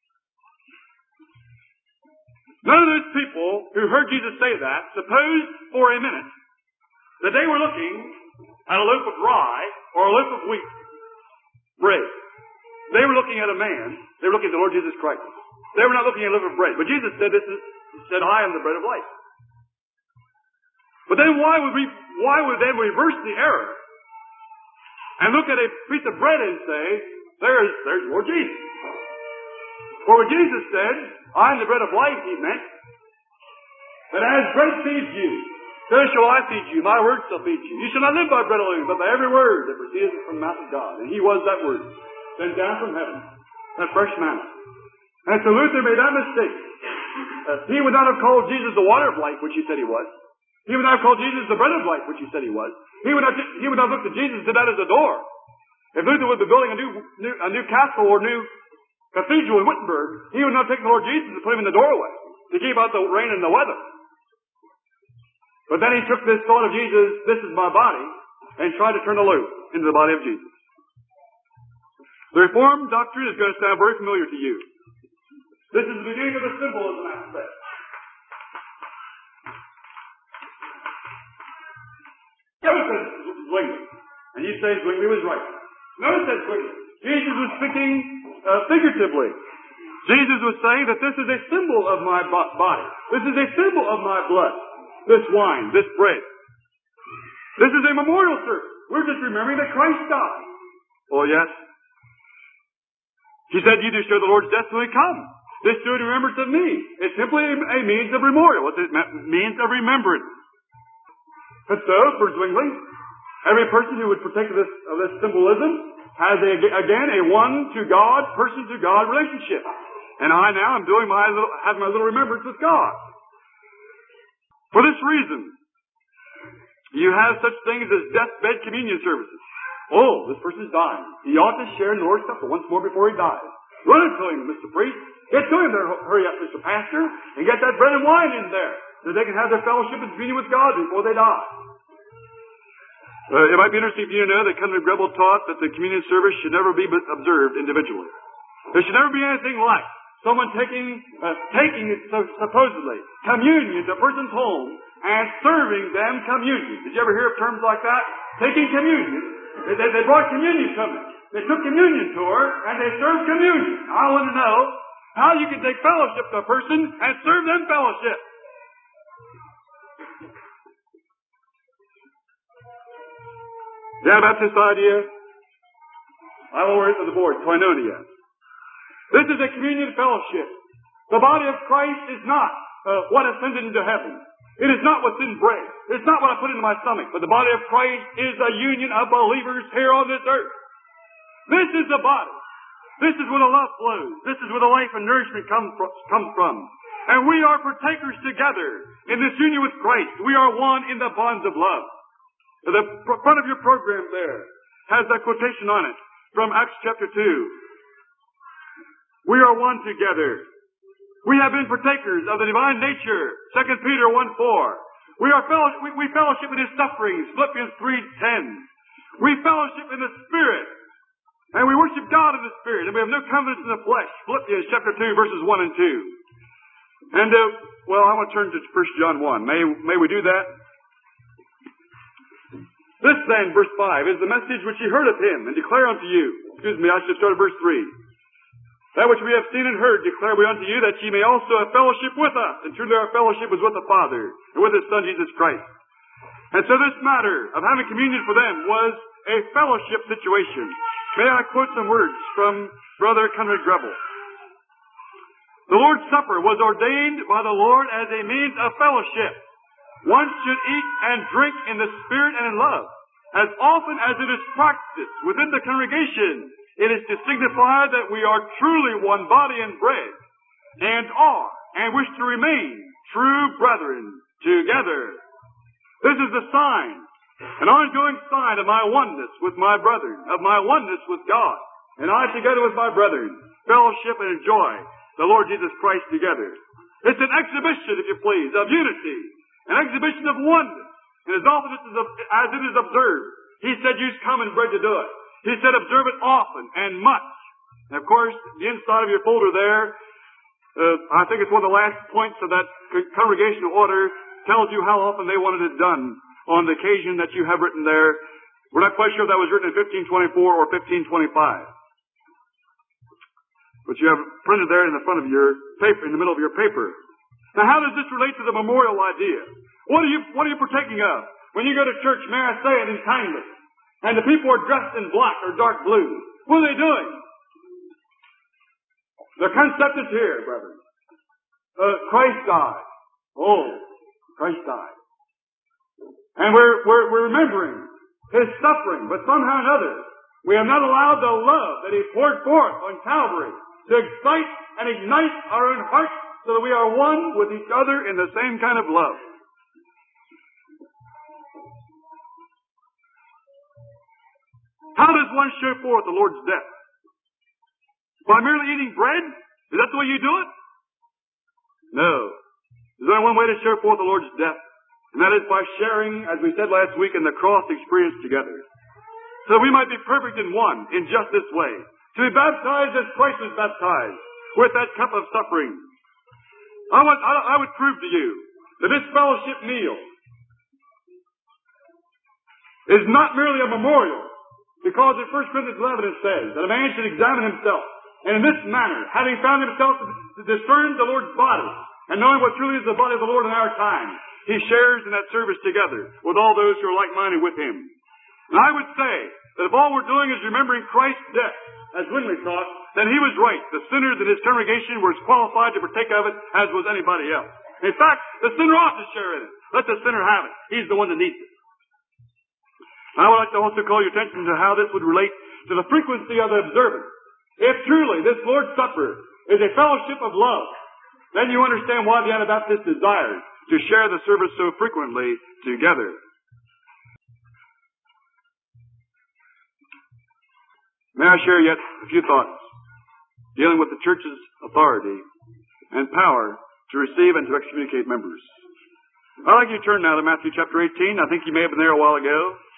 None of those people who heard Jesus say that supposed for a minute that they were looking at a loaf of rye or a loaf of wheat bread. They were looking at a man. They were looking at the Lord Jesus Christ. They were not looking at a loaf of bread. But Jesus said, "I am the bread of life." But then why would they reverse the error and look at a piece of bread and say, there's Lord Jesus? For when Jesus said, "I am the bread of life," he meant that as bread feeds you, so shall I feed you. My word shall feed you. You shall not live by bread alone, but by every word that proceedeth from the mouth of God. And he was that word, sent down from heaven, that fresh manna. And so Luther made that mistake. He would not have called Jesus the water of life, which he said he was. He would not have called Jesus the bread of life, which he said he was. He would not look at Jesus to that as a door. If Luther would be building a new castle or new cathedral in Wittenberg, he would not take the Lord Jesus and put him in the doorway to keep out the rain and the weather. But then he took this thought of Jesus, "This is my body," and tried to turn the loaf into the body of Jesus. The Reformed doctrine is going to sound very familiar to you. This is the beginning of the symbolism aspect. Notice that Zwingli. And you say Zwingli was right. Notice that Zwingli. Jesus was speaking figuratively. Jesus was saying that this is a symbol of my body. This is a symbol of my blood. This wine, this bread. This is a memorial service. We're just remembering that Christ died. Oh, yes. He said, "You do show the Lord's death till he come. This do in remembrance of me." It's simply a means of memorial. It's a means of remembrance. And so, for Zwingli, every person who would partake of this symbolism has again a one to God, person to God relationship. And I now am doing having my little remembrance with God. For this reason, you have such things as deathbed communion services. Oh, this person's dying. He ought to share in the Lord's Supper once more before he dies. Run it to him, Mr. Priest. Get to him there, hurry up, Mr. Pastor, and get that bread and wine in there, so they can have their fellowship and communion with God before they die. It might be interesting for you to know that Kenneth Greville taught that the communion service should never be observed individually. There should never be anything like someone taking supposedly communion to a person's home and serving them communion. Did you ever hear of terms like that? Taking communion. They brought communion to me. They took communion to her and they served communion. I want to know how you can take fellowship to a person and serve them fellowship. The Anabaptist idea, I will write to the board, koinonia. This is a communion fellowship. The body of Christ is not what ascended into heaven. It is not what's in bread. It's not what I put into my stomach. But the body of Christ is a union of believers here on this earth. This is the body. This is where the love flows. This is where the life and nourishment comes from. And we are partakers together in this union with Christ. We are one in the bonds of love. The front of your program there has that quotation on it from Acts chapter 2. We are one together. We have been partakers of the divine nature. 2 Peter 1:4. We fellowship in his sufferings. Philippians 3:10. We fellowship in the Spirit. And we worship God in the Spirit. And we have no confidence in the flesh. Philippians chapter 2, verses 1 and 2. And, I want to turn to 1 John 1. May we do that? This then, verse 5, is the message which ye heard of him, and declare unto you. I should start at verse 3. That which we have seen and heard declare we unto you, that ye may also have fellowship with us. And truly our fellowship is with the Father, and with his Son Jesus Christ. And so this matter of having communion for them was a fellowship situation. May I quote some words from Brother Conrad Greville. The Lord's Supper was ordained by the Lord as a means of fellowship. One should eat and drink in the Spirit and in love. As often as it is practiced within the congregation, it is to signify that we are truly one body and bread, and wish to remain true brethren together. This is the sign, an ongoing sign of my oneness with my brethren, of my oneness with God, and I together with my brethren, fellowship and enjoy the Lord Jesus Christ together. It's an exhibition, if you please, of unity an exhibition of oneness. And as often as it is observed, he said, use common bread to do it. He said, observe it often and much. And of course, the inside of your folder there, I think it's one of the last points of that congregational order, tells you how often they wanted it done on the occasion that you have written there. We're not quite sure if that was written in 1524 or 1525. But you have printed there in the front of your paper, in the middle of your paper. Now, how does this relate to the memorial idea? What are you partaking of? When you go to church, may I say it in kindness, and the people are dressed in black or dark blue, what are they doing? The concept is here, brethren. Christ died. Oh, Christ died. And we're remembering His suffering, but somehow or another, we have not allowed the love that He poured forth on Calvary to excite and ignite our own hearts so that we are one with each other in the same kind of love. How does one show forth the Lord's death? By merely eating bread? Is that the way you do it? No. There's only one way to show forth the Lord's death, and that is by sharing, as we said last week, in the cross experience together. So we might be perfect in one, in just this way. To be baptized as Christ was baptized, with that cup of suffering. I would prove to you that this fellowship meal is not merely a memorial, because in 1 Corinthians 11 it says that a man should examine himself, and in this manner, having found himself to discern the Lord's body, and knowing what truly is the body of the Lord in our time, he shares in that service together with all those who are like-minded with him. And I would say that if all we're doing is remembering Christ's death, as Zwingli taught, then he was right. The sinner in his congregation was qualified to partake of it, as was anybody else. In fact, the sinner ought to share in it. Let the sinner have it. He's the one that needs it. I would like to also call your attention to how this would relate to the frequency of the observance. If truly this Lord's Supper is a fellowship of love, then you understand why the Anabaptist desires to share the service so frequently together. May I share yet a few thoughts dealing with the church's authority and power to receive and to excommunicate members. I'd like you to turn now to Matthew chapter 18. I think you may have been there a while ago.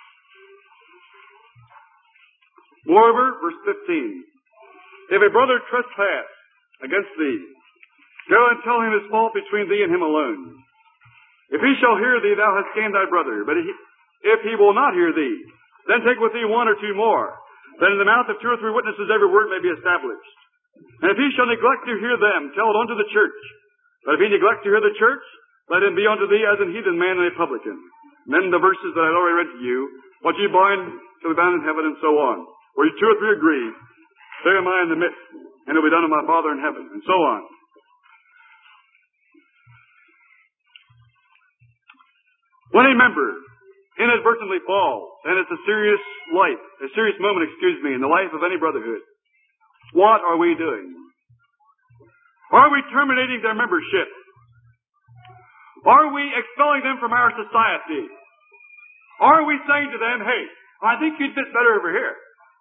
Moreover, verse 15. If a brother trespass against thee, go and tell him his fault between thee and him alone. If he shall hear thee, thou hast gained thy brother. But if he will not hear thee, then take with thee one or two more, that in the mouth of 2 or 3 witnesses every word may be established. And if he shall neglect to hear them, tell it unto the church. But if he neglect to hear the church, let him be unto thee as an heathen man and a publican. And then the verses that I'd already read to you, what ye bind shall be bound in heaven, and so on. Where 2 or 3 agree, there am I in the midst, and it will be done of my Father in heaven, and so on. When a member inadvertently falls, and it's a serious moment, in the life of any brotherhood, what are we doing? Are we terminating their membership? Are we expelling them from our society? Are we saying to them, hey, I think you'd fit better over here?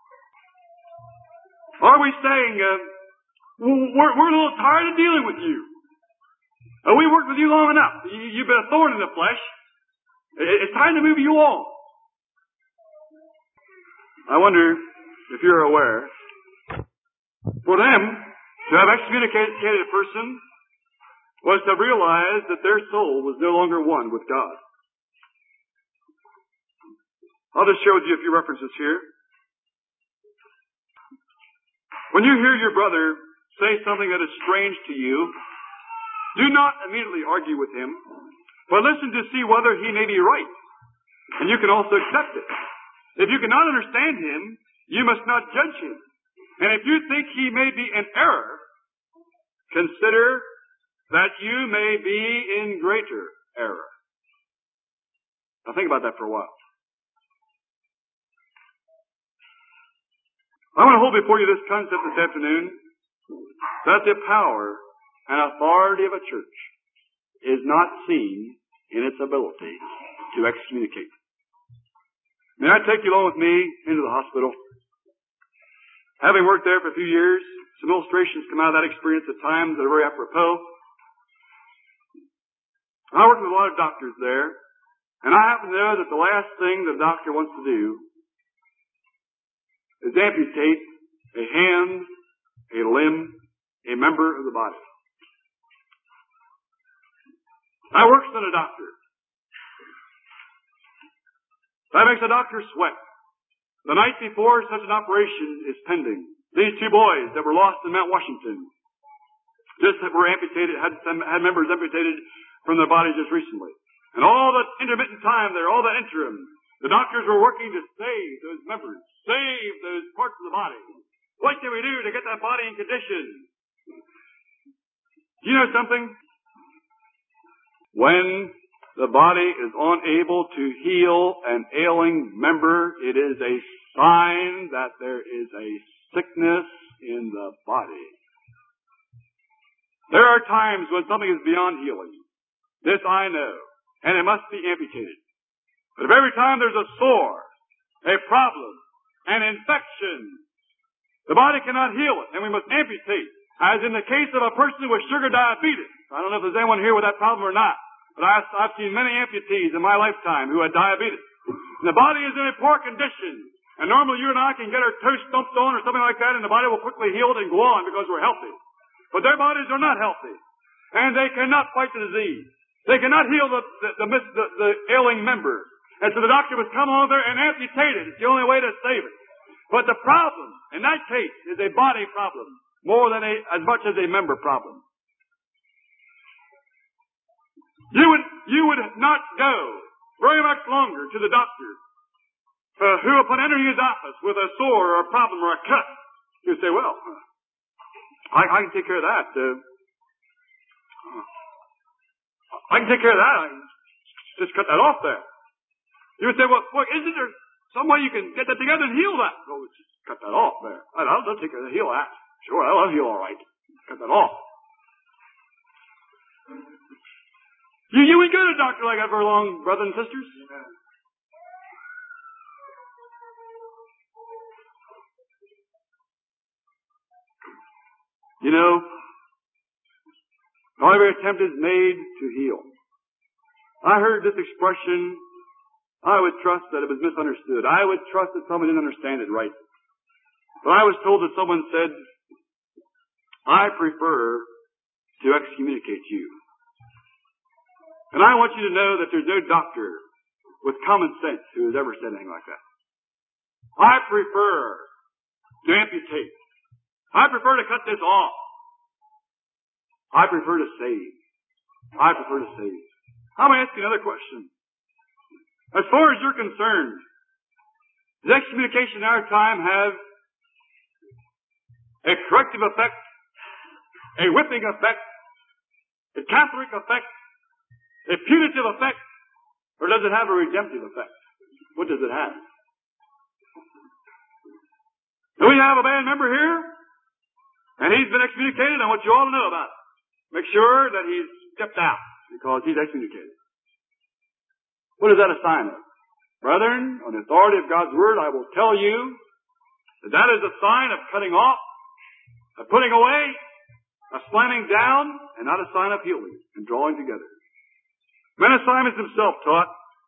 Are we saying, we're a little tired of dealing with you. We worked with you long enough. You've been a thorn in the flesh. It's time to move you on. I wonder if you're aware, for them to have excommunicated a person was to realize that their soul was no longer one with God. I'll just share with you a few references here. When you hear your brother say something that is strange to you, do not immediately argue with him, but listen to see whether he may be right. And you can also accept it. If you cannot understand him, you must not judge him. And if you think he may be in error, consider that you may be in greater error. Now think about that for a while. I want to hold before you this concept this afternoon, that the power and authority of a church is not seen in its ability to excommunicate. May I take you along with me into the hospital? Having worked there for a few years, some illustrations come out of that experience at times that are very apropos. I work with a lot of doctors there, and I happen to know that the last thing the doctor wants to do is amputate a hand, a limb, a member of the body. I works with a doctor. That makes a doctor sweat. The night before such an operation is pending, these two boys that were lost in Mount Washington just were amputated, had members amputated from their bodies just recently. And all the intermittent time there, all the interim, the doctors were working to save those members, save those parts of the body. What can we do to get that body in condition? Do you know something? When the body is unable to heal an ailing member, it is a sign that there is a sickness in the body. There are times when something is beyond healing. This I know. And it must be amputated. But if every time there's a sore, a problem, an infection, the body cannot heal it, and we must amputate. As in the case of a person with sugar diabetes. I don't know if there's anyone here with that problem or not. But I've seen many amputees in my lifetime who had diabetes. And the body is in a poor condition. And normally you and I can get our toes stumped on or something like that, and the body will quickly heal it and go on because we're healthy. But their bodies are not healthy. And they cannot fight the disease. They cannot heal the ailing member. And so the doctor must come on there and amputate it. It's the only way to save it. But the problem, in that case, is a body problem more than as much as a member problem. You would not go very much longer to the doctor who, upon entering his office with a sore or a problem or a cut, you say, well, I can take care of that. I can take care of that. I can just cut that off there. You would say, well, isn't there some way you can get that together and heal that? Well, just cut that off there. I'll take care of heal that. Sure, I'll heal all right. Cut that off. You would go to a doctor like that for long, brothers and sisters. You know, not every attempt is made to heal. I heard this expression. I would trust that it was misunderstood. I would trust that someone didn't understand it right. But I was told that someone said, I prefer to excommunicate you. And I want you to know that there's no doctor with common sense who has ever said anything like that. I prefer to amputate. I prefer to cut this off. I prefer to save. I prefer to save. I'm going to ask you another question. As far as you're concerned, does excommunication in our time have a corrective effect, a whipping effect, a Catholic effect, a punitive effect, or does it have a redemptive effect? What does it have? Do we have a band member here? And he's been excommunicated. I want you all to know about it. Make sure that he's stepped out because he's excommunicated. What is that a sign of? Brethren, on the authority of God's Word, I will tell you that that is a sign of cutting off, of putting away, of slamming down, and not a sign of healing and drawing together. Menasimon himself taught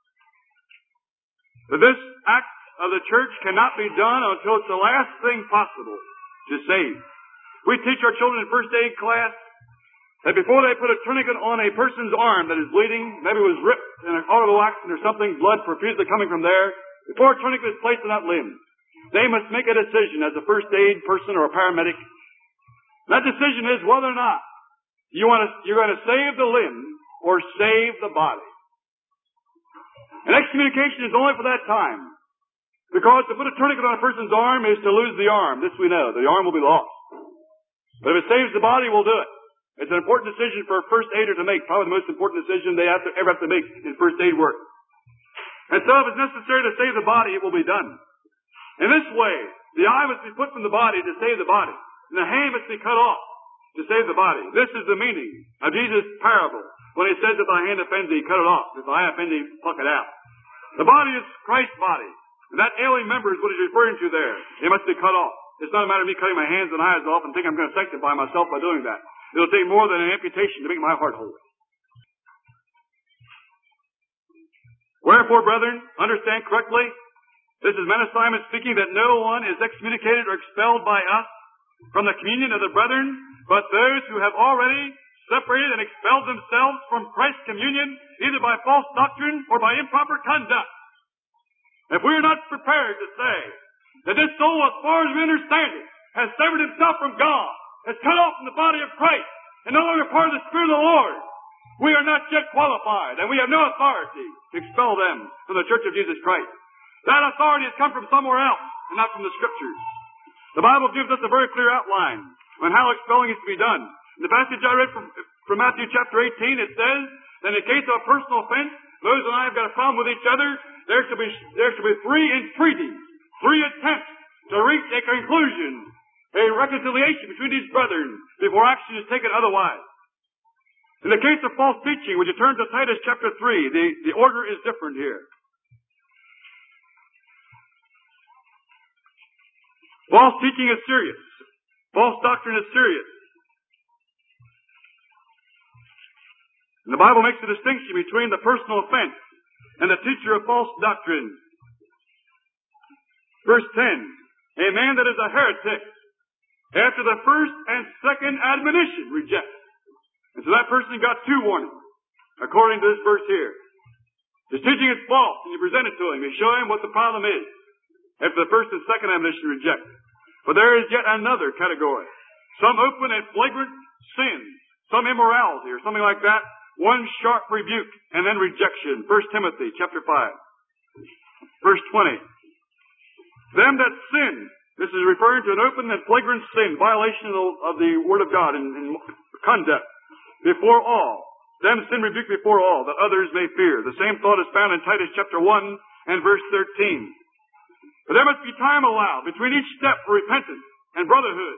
that this act of the church cannot be done until it's the last thing possible to save. We teach our children in first aid class that before they put a tourniquet on a person's arm that is bleeding, maybe it was ripped in an automobile accident or something, blood profusely coming from there, before a tourniquet is placed on that limb, they must make a decision as a first aid person or a paramedic. That decision is whether or not you're going to save the limb or save the body. And excommunication is only for that time. Because to put a tourniquet on a person's arm is to lose the arm. This we know. The arm will be lost. But if it saves the body, we'll do it. It's an important decision for a first aider to make. Probably the most important decision they ever have to make in first aid work. And so if it's necessary to save the body, it will be done. In this way, the eye must be put from the body to save the body. And the hand must be cut off to save the body. This is the meaning of Jesus' parable. When he says, if thy hand offends thee, cut it off. If thy eye offend thee, pluck it out. The body is Christ's body. And that ailing member is what he's referring to there. It must be cut off. It's not a matter of me cutting my hands and eyes off and think I'm going to sanctify myself by doing that. It'll take more than an amputation to make my heart holy. Wherefore, brethren, understand correctly, this is men of Simon speaking, that no one is excommunicated or expelled by us from the communion of the brethren, but those who have already separated and expelled themselves from Christ's communion, either by false doctrine or by improper conduct. If we are not prepared to say that this soul, as far as we understand it, has severed himself from God, has cut off from the body of Christ, and no longer part of the Spirit of the Lord, we are not yet qualified, and we have no authority to expel them from the Church of Jesus Christ. That authority has come from somewhere else, and not from the Scriptures. The Bible gives us a very clear outline on how expelling is to be done. In the passage I read from Matthew chapter 18, it says that in the case of a personal offense, Moses and I have got a problem with each other, there shall be 3 entreaties, 3 attempts to reach a conclusion, a reconciliation between these brethren before action is taken otherwise. In the case of false teaching, would you turn to Titus chapter 3, the order is different here. False teaching is serious. False doctrine is serious. And the Bible makes a distinction between the personal offense and the teacher of false doctrine. Verse 10, a man that is a heretic, after the first and second admonition rejects. And so that person got 2 warnings, according to this verse here. His teaching is false, and you present it to him. You show him what the problem is. After the first and second admonition reject. But there is yet another category. Some open and flagrant sins, some immorality or something like that. One sharp rebuke and then rejection. 1 Timothy chapter 5. Verse 20. Them that sin, this is referring to an open and flagrant sin, violation of the Word of God in conduct, before all. Them sin rebuke before all, that others may fear. The same thought is found in Titus chapter 1 and verse 13. But there must be time allowed between each step for repentance and brotherhood.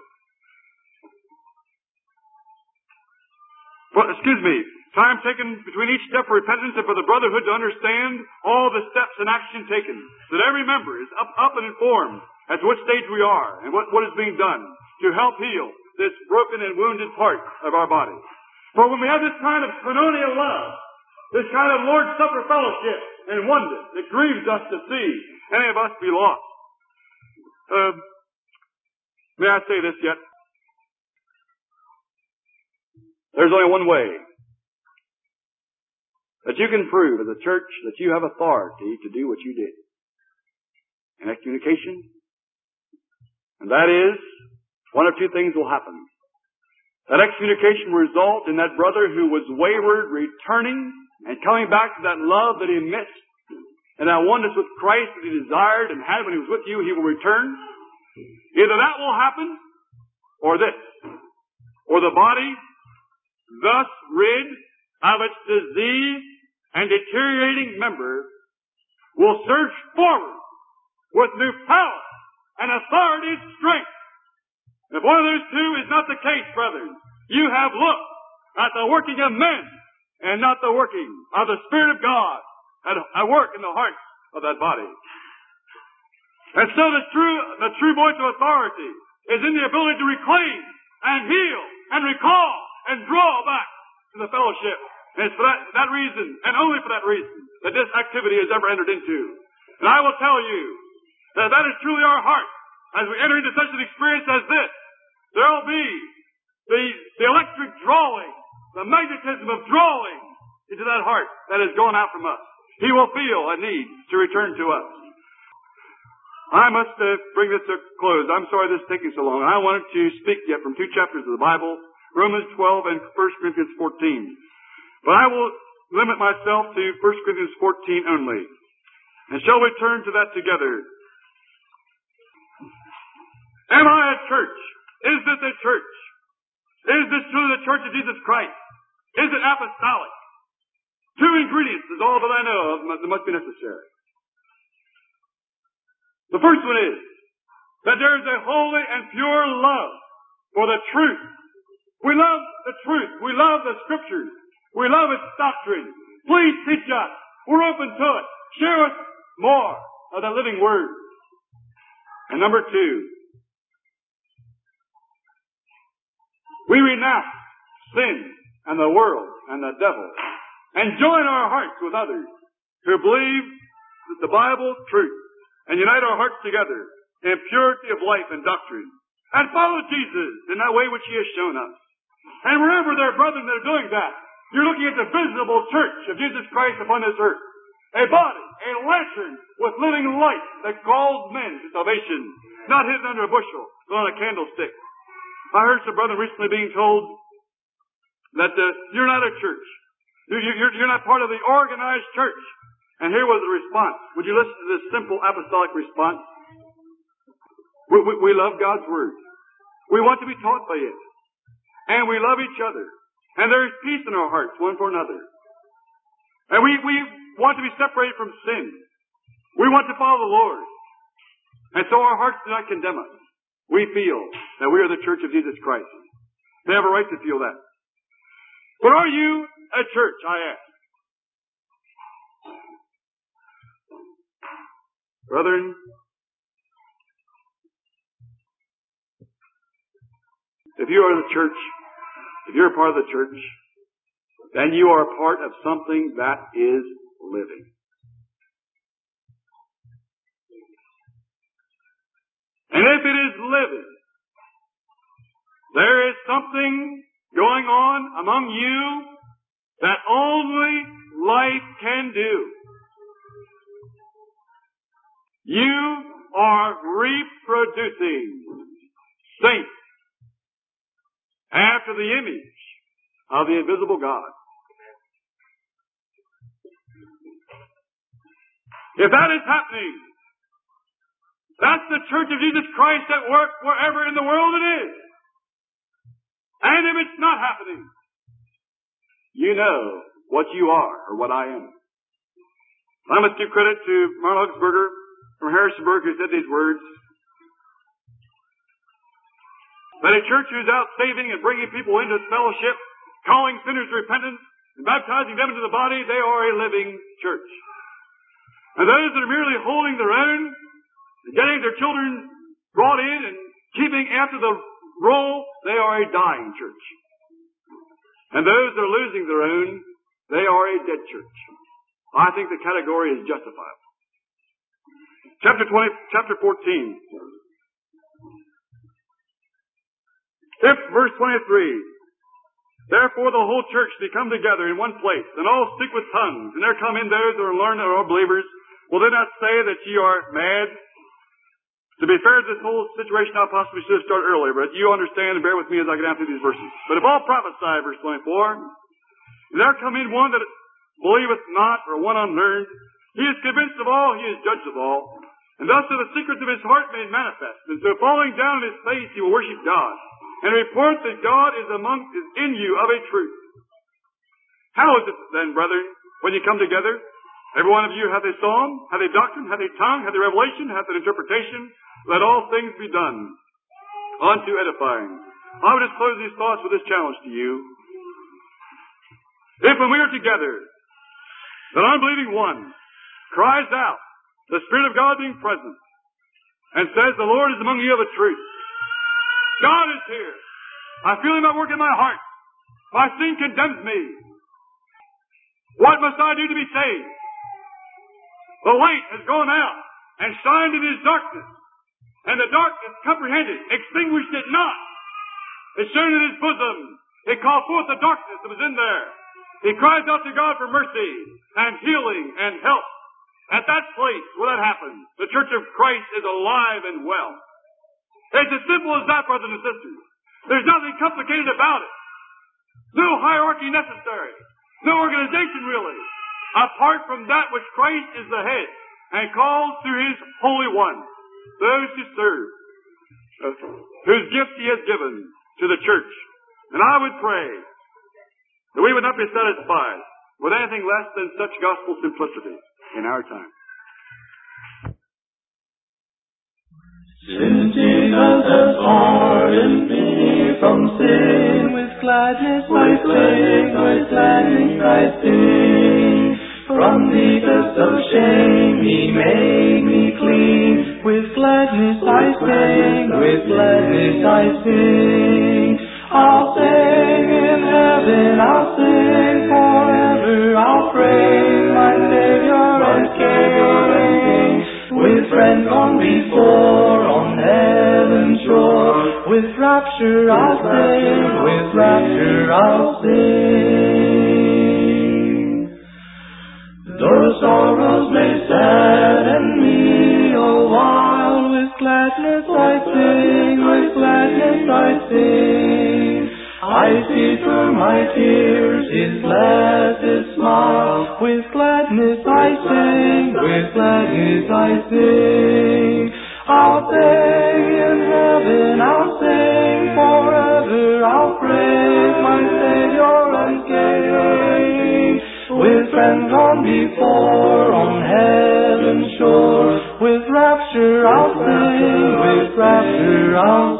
Time taken between each step for repentance and for the brotherhood to understand all the steps and action taken, so that every member is up and informed as to what stage we are and what is being done to help heal this broken and wounded part of our body. For when we have this kind of koinonia love, this kind of Lord's Supper fellowship and oneness, it grieves us to see any of us be lost. May I say this yet? There's only one way that you can prove as a church that you have authority to do what you did. In excommunication. And that is, one of 2 things will happen. That excommunication will result in that brother who was wayward returning and coming back to that love that he missed, and that oneness with Christ that he desired and had when he was with you, he will return. Either that will happen, or this. Or the body, thus rid of its disease and deteriorating member, will surge forward with new power and authority and strength. If one of those 2 is not the case, brethren, you have looked at the working of men and not the working of the Spirit of God at work in the heart of that body. And so the true voice of authority is in the ability to reclaim and heal and recall and draw back to the fellowship. And it's for that reason, and only for that reason, that this activity is ever entered into. And I will tell you that that is truly our heart. As we enter into such an experience as this, there will be the electric drawing, the magnetism of drawing into that heart that has gone out from us. He will feel a need to return to us. I must bring this to a close. I'm sorry this is taking so long. I wanted to speak yet from 2 chapters of the Bible, Romans 12 and 1 Corinthians 14. But I will limit myself to 1 Corinthians 14 only. And shall we turn to that together? Am I a church? Is this a church? Is this truly the church of Jesus Christ? Is it apostolic? 2 ingredients is all that I know of that must be necessary. The first one is that there is a holy and pure love for the truth. We love the truth. We love the Scriptures. We love its doctrine. Please teach us. We're open to it. Share us more of the living Word. And number 2, we renounce sin and the world and the devil and join our hearts with others who believe the Bible truth and unite our hearts together in purity of life and doctrine and follow Jesus in that way which He has shown us. And remember, there, brethren, that are doing that. You're looking at the visible church of Jesus Christ upon this earth. A body, a lantern with living light that calls men to salvation, not hidden under a bushel, but on a candlestick. I heard some brethren recently being told that you're not a church. You're not part of the organized church. And here was the response. Would you listen to this simple apostolic response? We love God's Word. We want to be taught by it. And we love each other. And there is peace in our hearts, one for another. And we want to be separated from sin. We want to follow the Lord. And so our hearts do not condemn us. We feel that we are the church of Jesus Christ. They have a right to feel that. But are you a church, I ask? Brethren, if you are the church, if you're a part of the church, then you are a part of something that is living. And if it is living, there is something going on among you that only life can do. You are reproducing saints after the image of the invisible God. If that is happening, that's the church of Jesus Christ at work wherever in the world it is. And if it's not happening, you know what you are or what I am. I must give credit to Martin Hugsberger from Harrisonburg who said these words. That a church who's out saving and bringing people into fellowship, calling sinners to repentance, and baptizing them into the body, they are a living church. And those that are merely holding their own, and getting their children brought in and keeping after the roll, they are a dying church. And those that are losing their own, they are a dead church. I think the category is justifiable. Chapter 14. If, verse 23, therefore the whole church be come together in one place, and all speak with tongues, and there come in those that are learned or are believers, will they not say that ye are mad? To be fair to this whole situation, I possibly should have started earlier, but you understand and bear with me as I get down through these verses. But if all prophesy, verse 24, and there come in one that believeth not, or one unlearned, he is convinced of all, he is judged of all, and thus are the secrets of his heart made manifest. And so falling down on his face, he will worship God, and report that God is in you of a truth. How is it then, brethren, when you come together? Every one of you hath a psalm, hath a doctrine, hath a tongue, hath a revelation, hath an interpretation. Let all things be done unto edifying. I would just close these thoughts with this challenge to you. If when we are together, that unbelieving one cries out, the Spirit of God being present, and says, the Lord is among you of a truth. God is here. I feel Him at work in my heart. My sin condemns me. What must I do to be saved? The light has gone out and shined in His darkness, and the darkness comprehended, extinguished it not. It shone in His bosom. It called forth the darkness that was in there. He cries out to God for mercy and healing and help. At that place where that happens, the Church of Christ is alive and well. It's as simple as that, brothers and sisters. There's nothing complicated about it. No hierarchy necessary. No organization, really. Apart from that which Christ is the head and calls through His Holy One, those who serve, whose gift He has given to the church. And I would pray that we would not be satisfied with anything less than such gospel simplicity in our time. Since Jesus has pardoned me from sin, with gladness I sing. From the dust of shame He made me clean. With gladness I sing, I'll sing in heaven, I'll sing forever, I'll praise my Savior friend gone before on heaven's shore. With rapture I'll sing, with rapture I'll sing. Though sorrows may sadden me a while, with gladness I sing, with gladness I sing. I see through my tears His blessed smile. With gladness I sing, with gladness I sing. I'll sing in heaven, I'll sing forever. I'll praise my Savior and King. With friends gone before on heaven's shore. With rapture I'll sing, with rapture I'll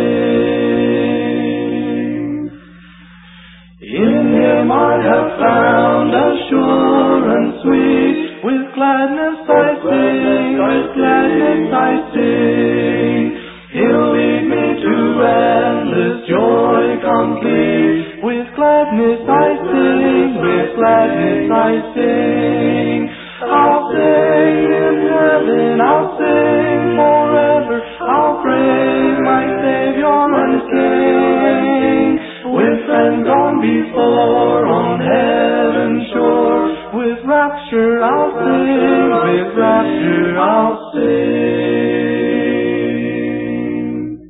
sing. In Him I have found assurance sweet. With gladness I sing, with gladness I sing. He'll lead me to endless joy complete. With gladness I sing, with gladness I sing. I'll sing in heaven, I'll sing forever. I'll praise my Savior and King. With friends gone before on heaven's shore. With rapture I'll sing, with rapture I'll sing.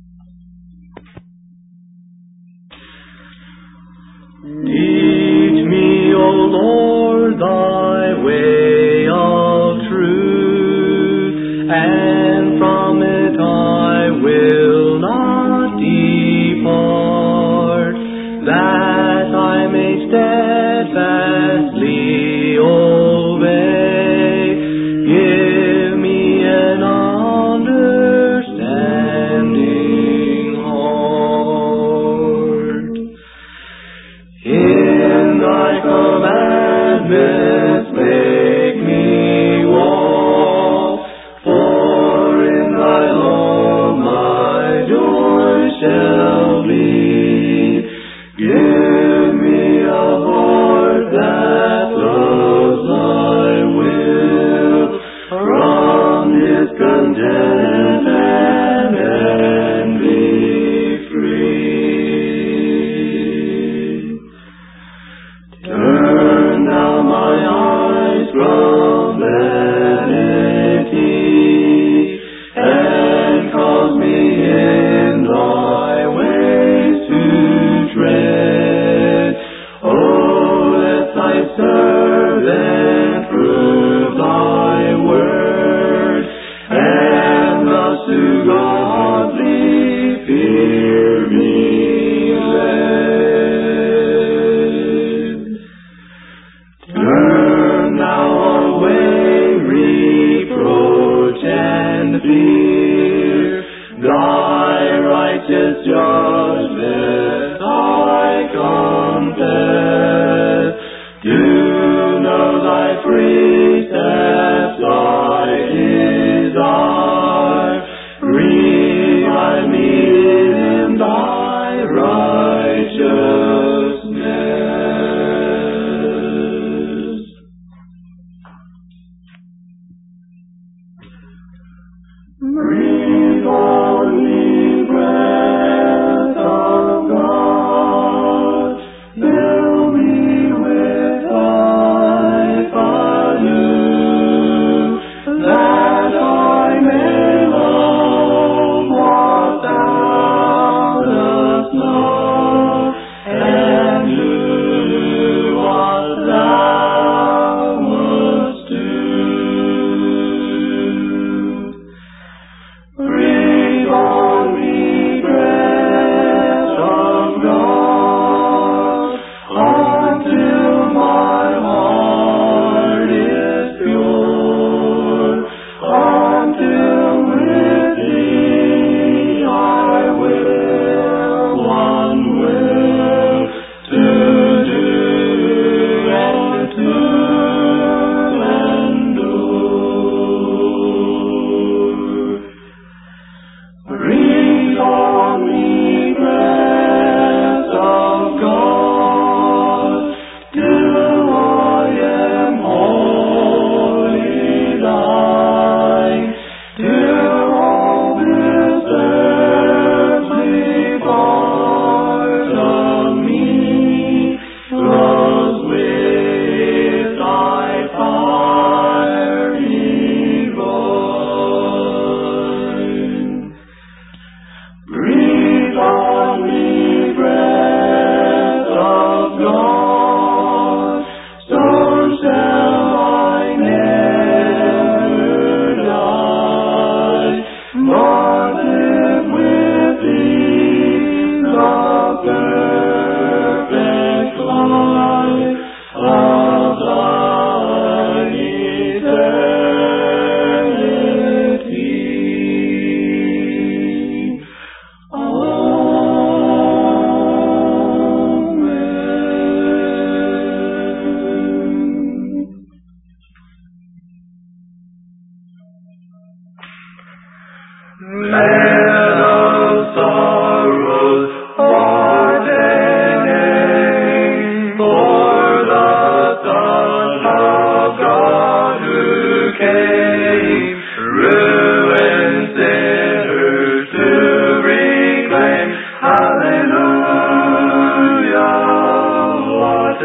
Teach me, O Lord, Thy way of truth, and from it I will not depart, that I may steadfastly obey. Give me an understanding heart. In Thy commandments make me walk, for in Thy law my joy shall be. Give me a heart that loves Thy will, from discontent and envy free. Turn Thou my eyes from vanity, and cause me in Thy ways to tread. pardoning for the Son of God who came, ruined sinners to reclaim. Hallelujah, what a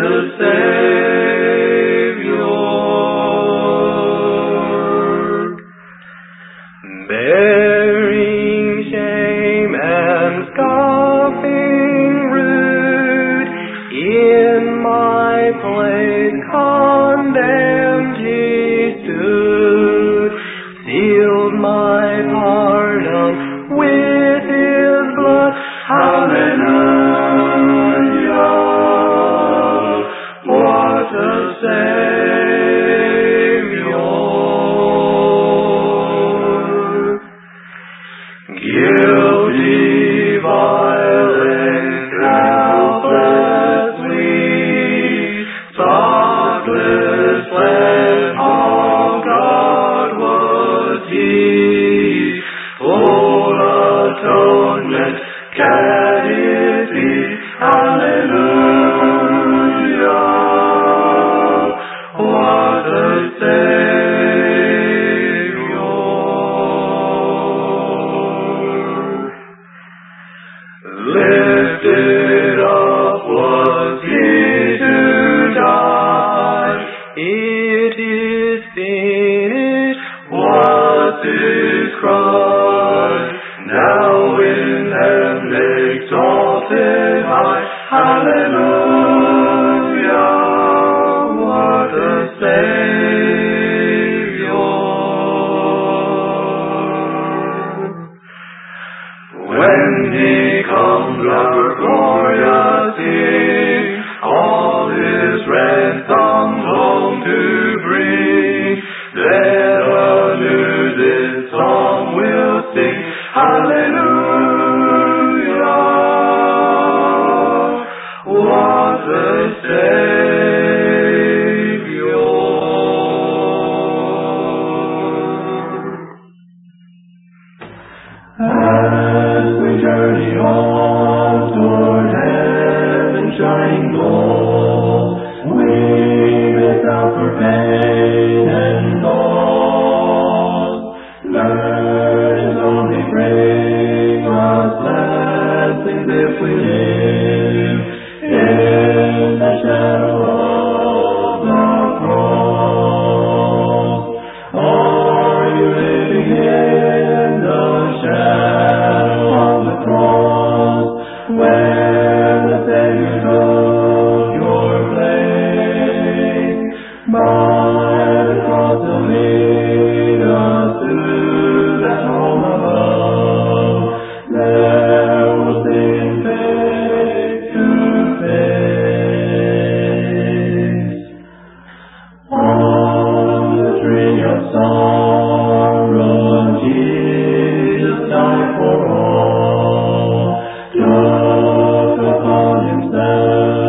Savior. Bearing shame and scoffing rude, in my place condemned he stood, sealed my pardon with his blood. Hallelujah, what a Savior. Guilty, violent, helpless, weak, thoughtless, fled, all God was he. Full atonement, can it be? Hallelujah, what a Savior. Lifted up was he to die. It is finished, was his cry. Now in heaven exalted high. Hallelujah, what a Savior. When he comes, our glorious King, all his ransomed home to bring, then anew this song will sing. Hallelujah, what a Savior. As we journey on toward heaven's shining goal, we miss out for pain and loss. Burdens only bring us blessings if we live in the shadow of the cross. Are you living in the shadow of the cross, where the Savior took your place? By the cross to lead us to that home above, there we'll sing face to face. On the tree of sorrow, Jesus died for all, took upon himself